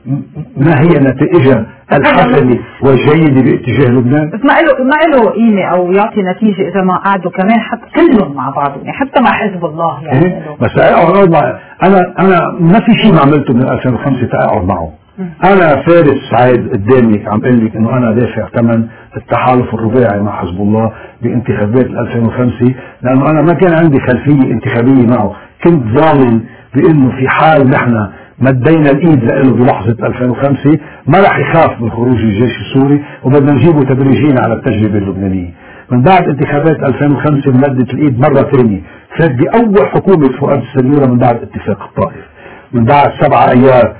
ما هي نتائجها الحسنة والجيدة باتجاه لبنان. بس ما له قيمة أو يعطي نتيجة إذا ما قعدوا كمان حتى كلهم مع بعضهم، يعني حتى مع حزب الله يعني إيه؟ بس أقعد مع أنا ما في شيء ما عملته من 2005 تقعد معه. أنا فارس سعيد قدامك عم قل لك إنه أنا دافع ثمن التحالف الرباعي مع حزب الله بانتخابات 2005، لأنه أنا ما كان عندي خلفية انتخابية معه. كنت ضامن بأنه في حال نحن مدينا الإيد له بلحظة 2005 ما راح يخاف من خروج الجيش السوري، وبدنا نجيبه تدريجيا على التجربة اللبنانية. من بعد انتخابات 2005 مدت الإيد مرة ثانية، فات بأول حكومة فؤاد السنيورة من بعد اتفاق الطائف، من بعد 7 أيار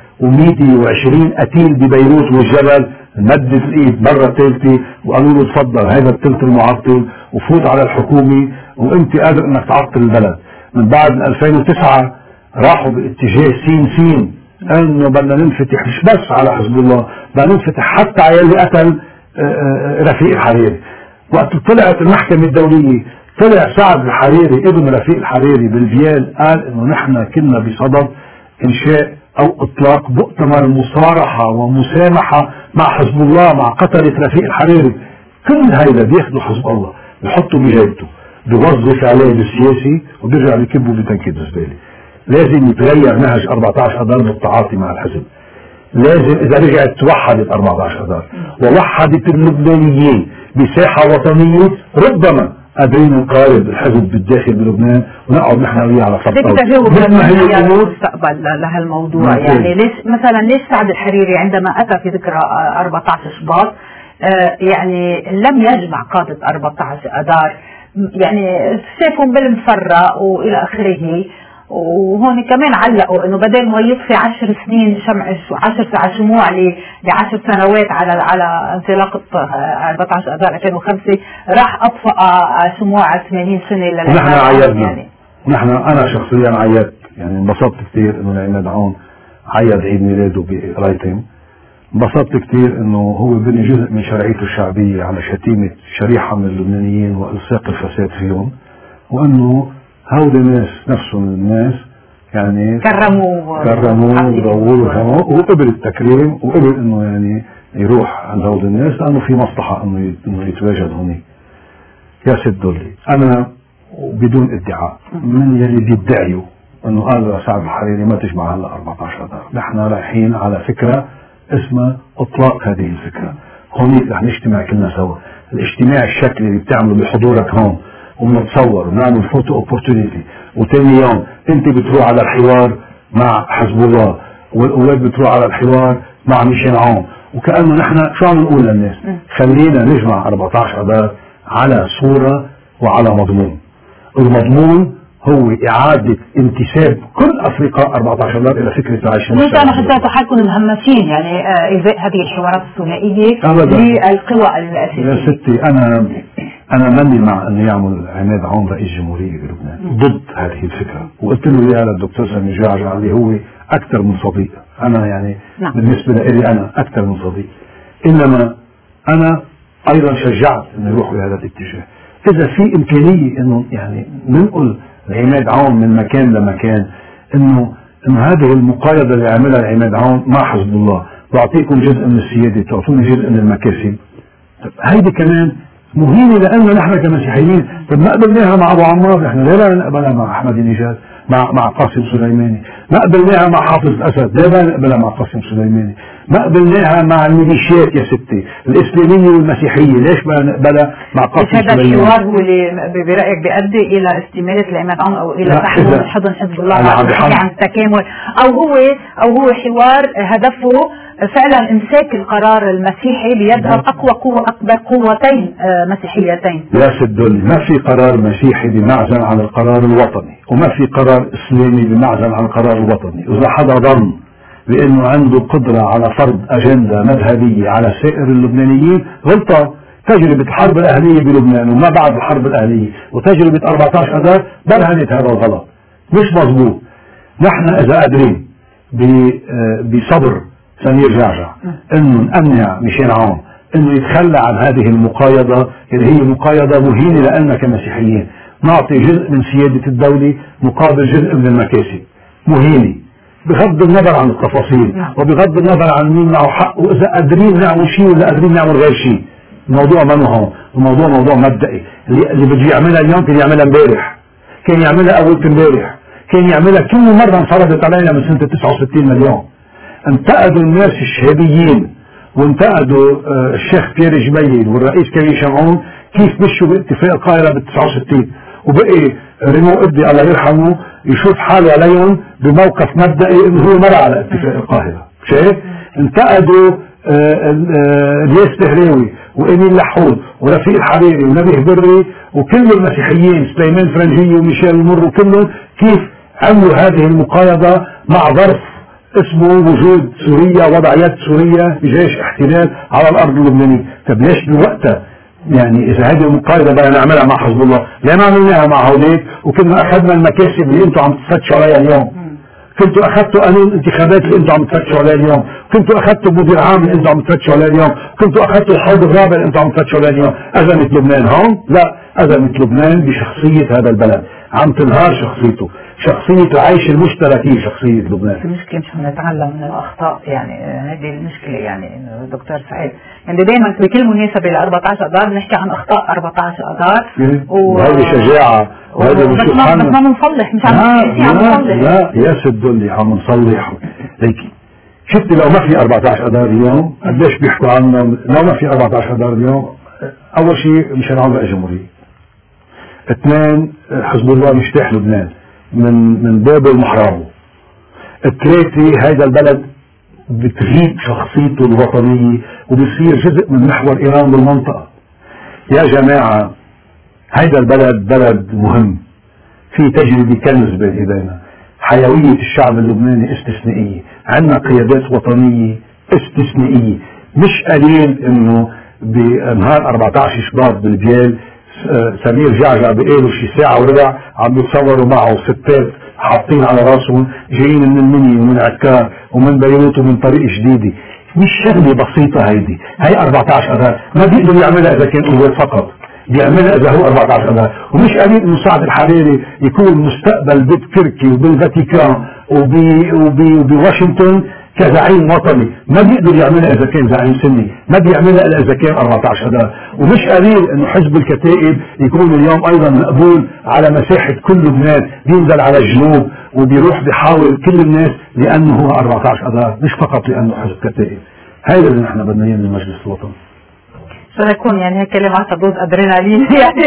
و120 قتيل ببيروت والجبل، مدت الإيد مرة ثالثة وقالوا له تفضل هذا الثلث المعطل وفوت على الحكومة وانت قادر انك تعطل البلد. من بعد 2009 راحوا باتجاه سين انه بدنا ننفتح مش بس على حزب الله، بدنا ننفتح حتى على اللي قتل رفيق الحريري. وقت طلعت المحكمة الدولية طلع سعد الحريري ابن رفيق الحريري بالفيال قال انه نحن كنا بصدد انشاء او اطلاق مؤتمر مصارحة ومسامحة مع حزب الله مع قتلة رفيق الحريري. كل هيدا بياخدوا حزب الله بيحطوا بجيبته. بيوظف عليه بالسياسي وبيرجع بيكبه بتنكيد الزبالة. لازم يتغير نهج 14 اذار بالتعاطي مع الحزب. لازم اذا رجعت توحدت 14 اذار ووحدت اللبنانيين بساحة وطنية، ربما قادرين نقارب الحزب بالداخل بلبنان ونقعد نحن وياه على خط بدك تجاوب عن المستقبل لهالموضوع. يعني ليش سعد الحريري عندما اتى في ذكرى 14 شباط يعني لم يجمع قادة 14 اذار، يعني شافهم بالمفرق والى اخره. وهون كمان علقوا انه بدل ما يطفي 10 سنين شمع 10 شموع ل10 سنوات على انطلاقة 14 اذار 2005 راح اطفأ شموع 80 سنة نحن عيدنا يعني. انا شخصيا عيدت، يعني انبسطت كثير انه العماد عون عيد عيد ميلاده بقرايتين. انبسطت كثير انه هو بني جزء من شرعيته الشعبية على شتيمة شريحة من اللبنانيين والصاق الفساد فيهم، وانه هؤلاء الناس نفسهم الناس يعني كرموه ودوروا وقبل التكريم وقبل انه يعني يروح عند هؤلاء الناس لانه في مصلحة انه يتواجد هوني. يا سيد دولي انا بدون ادعاء من يلي بيدعيوا انه قال سعد الحريري ما تجمع هلا 14 اذار، نحن رايحين على فكرة اسمها اطلاق هذه الفكرة. هونيك رح نجتمع كلنا سوا. الاجتماع الشكلي اللي بتعمله بحضورك هون ونتصور ونعمل فوتو اوبورتونيتي، وتاني يوم انت بتروح على الحوار مع حزب الله والاولاد بتروح على الحوار مع ميشيل عون، وكأنه نحن شو عم نقول للناس؟ خلينا نجمع 14 اذار على صورة وعلى مضمون. المضمون هو إعادة انتساب كل أفريقيا 14 اذار إلى فكرة العيش المشترك. ليش أنا حسيت حالكم مهمشين يعني إزاء هذه الحوارات الثنائية للقوى الأساسية؟ يا ستي أنا ماني مع أن يعمل عماد عون رئيس جمهورية بلبنان، ضد هذه الفكرة، وقلت له إياها للدكتور سامي جعجع اللي هو أكثر من صديق. أنا يعني بالنسبة لي أنا أكثر من صديق، إنما أنا أيضا شجعت أن يروح بهذا الاتجاه. إذا في إمكانية إنه يعني ننقل عماد عون من مكان لمكان، إنه هذه المقايضة اللي عملها عماد عون مع حزب الله، بعطيكم جزء من السيادة تعطوني جزء من المكاسب، هيدي كمان مهينة لأننا نحن كمسيحيين. طب ما قبلناها مع أبو عمار، نحن لا نقبلها مع أحمد نجاد، مع قاسم سليماني، ما قبلناها مع حافظ الأسد، لا نقبلها مع قاسم سليماني، ما قبلناها مع الميليشيات يا ستي الإسلامية والمسيحية، ليش ما نقبلها مع قاسم سليماني؟ هذا الحوار هو اللي برأيك بيؤدي إلى استمالة العماد عون أو إلى تحول حضن حزب الله عن التكامل، أو هو حوار هدفه فعلا امساك القرار المسيحي بيد اكبر قوتين مسيحيتين؟ يا سيد ما في قرار مسيحي بمعزل عن القرار الوطني، وما في قرار اسلامي بمعزل عن القرار الوطني. واذا حدا ظن بانه عنده قدرة على فرض اجندة مذهبية على سائر اللبنانيين غلطة. تجربة الحرب الاهلية بلبنان وما بعد الحرب الاهلية وتجربة 14 اذار برهنت هذا الغلط، مش مظبوط. نحن اذا قادرين بصبر سمير جعجع انه نمنع ميشيل عون انه يتخلى عن هذه المقايضة اللي هي مقايضة مهينة لنا كمسيحيين، نعطي جزء من سيادة الدولة مقابل جزء من المكاسب، مهينة بغض النظر عن التفاصيل وبغض النظر عن مين معه حق، واذا قادرين نعمل شيء ولا قادرين نعمل غير شيء. الموضوع ما هون، الموضوع موضوع مبدئي. اللي بده يعملها اليوم كان يعملها امبارح، كان يعملها اول امبارح، كان يعملها كل مرة انفرضت علينا من سنة 69 مليون. انتقدوا الناس الشهابيين وانتقدوا الشيخ بيير جميل والرئيس كريم شمعون كيف مشوا باتفاق القاهرة بال69، وبقي ريمو قدي الله يرحمه يشوف حاله عليهم بموقف مبدئي انه هو مرة على اتفاق القاهرة. شايف؟ انتقدوا الياس بهراوي وإميل لحود ورفيق الحريري ونبيه بري وكل المسيحيين سليمان فرنجي وميشيل المر وكلهم كيف عملوا هذه المقايضة مع ظرف اسمه وجود سوريا، وضع يد سوريا بجيش احتلال على الارض اللبنانية. طب ليش بوقتها يعني اذا هذه المقايضة بدنا نعملها مع حزب الله ليه ما عملناها مع هوديك وكنا اخذنا المكاسب اللي انتم عم تفتشوا عليها اليوم؟ كنتوا اخذتوا قانون الانتخابات اللي انتم عم تفتشوا عليه اليوم، كنتوا اخذتوا مدير عام اللي انتم عم تفتشوا عليه اليوم، كنتوا اخذتوا الحوض الرابع اللي انتم عم تفتشوا عليه اليوم. أزمة لبنان هون؟ لا، أزمة لبنان بشخصية هذا البلد، عم تنهار شخصيته. شخصية العيش المشتركي شخصية لبنان. المشكلة مش نتعلم من الأخطاء يعني هذه المشكلة يعني دكتور سعيد يعني دائما بكل مناسبة ل 14 أذار بنحكي عن أخطاء 14 أذار وهذه شجاعة وهذا بس ما بنصلح مش عم نصلح. لا يا سيد اللي عم نصلح ليك شفت لو ما في 14 أذار اليوم قديش بيحكوا عنا لو ما في 14 أذار اليوم. أول شيء مش هنعمل بقى جمهورية. اثنين حزب الله مجتاح لبنان من بابه المحرابه. الثلاثة هيدا البلد بتغيب شخصيته الوطنية وبيصير جزء من محور إيران بالمنطقة. يا جماعة هيدا البلد بلد مهم في تجربة كنز بين ايدينا. حيوية الشعب اللبناني استثنائية. عندنا قيادات وطنية استثنائية. مش قليل انه بنهار 14 شباط بالبيال سمير جعجع بقاله شي ساعة وربع عم بيتصوروا معه ستات حاطين على راسهم جايين من المني ومن عكار ومن بيروت ومن طريق جديدة. مش شغلة بسيطة هي 14 أذار ما بيقدر يعملها إذا كان قوات فقط، بيعملها إذا هو 14 أذار. ومش قليل إنه سعد الحريري يكون مستقبل بتركي وبالفاتيكان وبواشنطن كزعيم وطني، ما بيقدر يعملها إذا كان زعيم سني، ما بيعملها إلا إذا كان 14 أذار. ومش قليل إنه حزب الكتائب يكون اليوم أيضا مقبول على مساحة كل لبنان، بينزل على الجنوب وبيروح بيحاول كل الناس لأنه هو 14 أذار، مش فقط لأنه حزب كتائب. هذا اللي نحن بدنا إياه من مجلس الوطن. سيكون يعني هيك كلمات تدوز أدرينالين يعني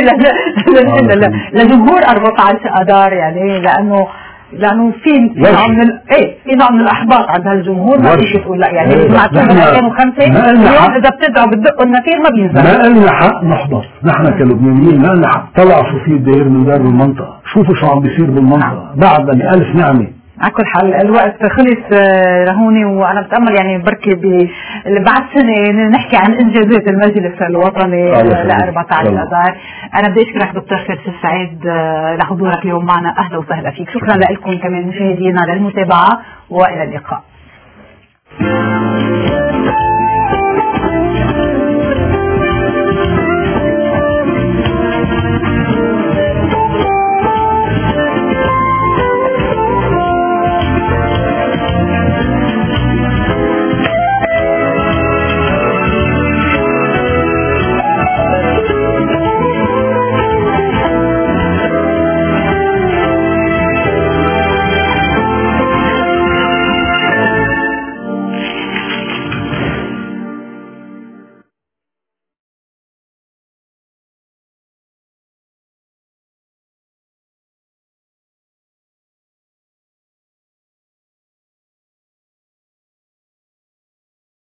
لجمهور 14 أذار يعني لأنه في نوع من في نوع من الإحباط عند هالجمهور. ما فيك تقول لا يعني سمعتوا من 2005 اليوم إذا بتدعوا بتدقوا النفير ما بينزل. ما لنا حق نحبط نحن كلبنانيين، ما لنا حق. طلعوا شو في داير من دار بالمنطقة، شوفوا شو عم بيصير بالمنطقة بعد بألف نعمة. على كل حال الوقت خلص لهوني، وانا بتامل يعني بركي بعد سنه نحكي عن انجازات المجلس الوطني ل 14 اذار. انا بدي اشكرك دكتور فارس السعيد لحضورك اليوم معنا. اهلا وسهلا فيك. شكرا لكم كمان مشاهدينا للمتابعه والى اللقاء.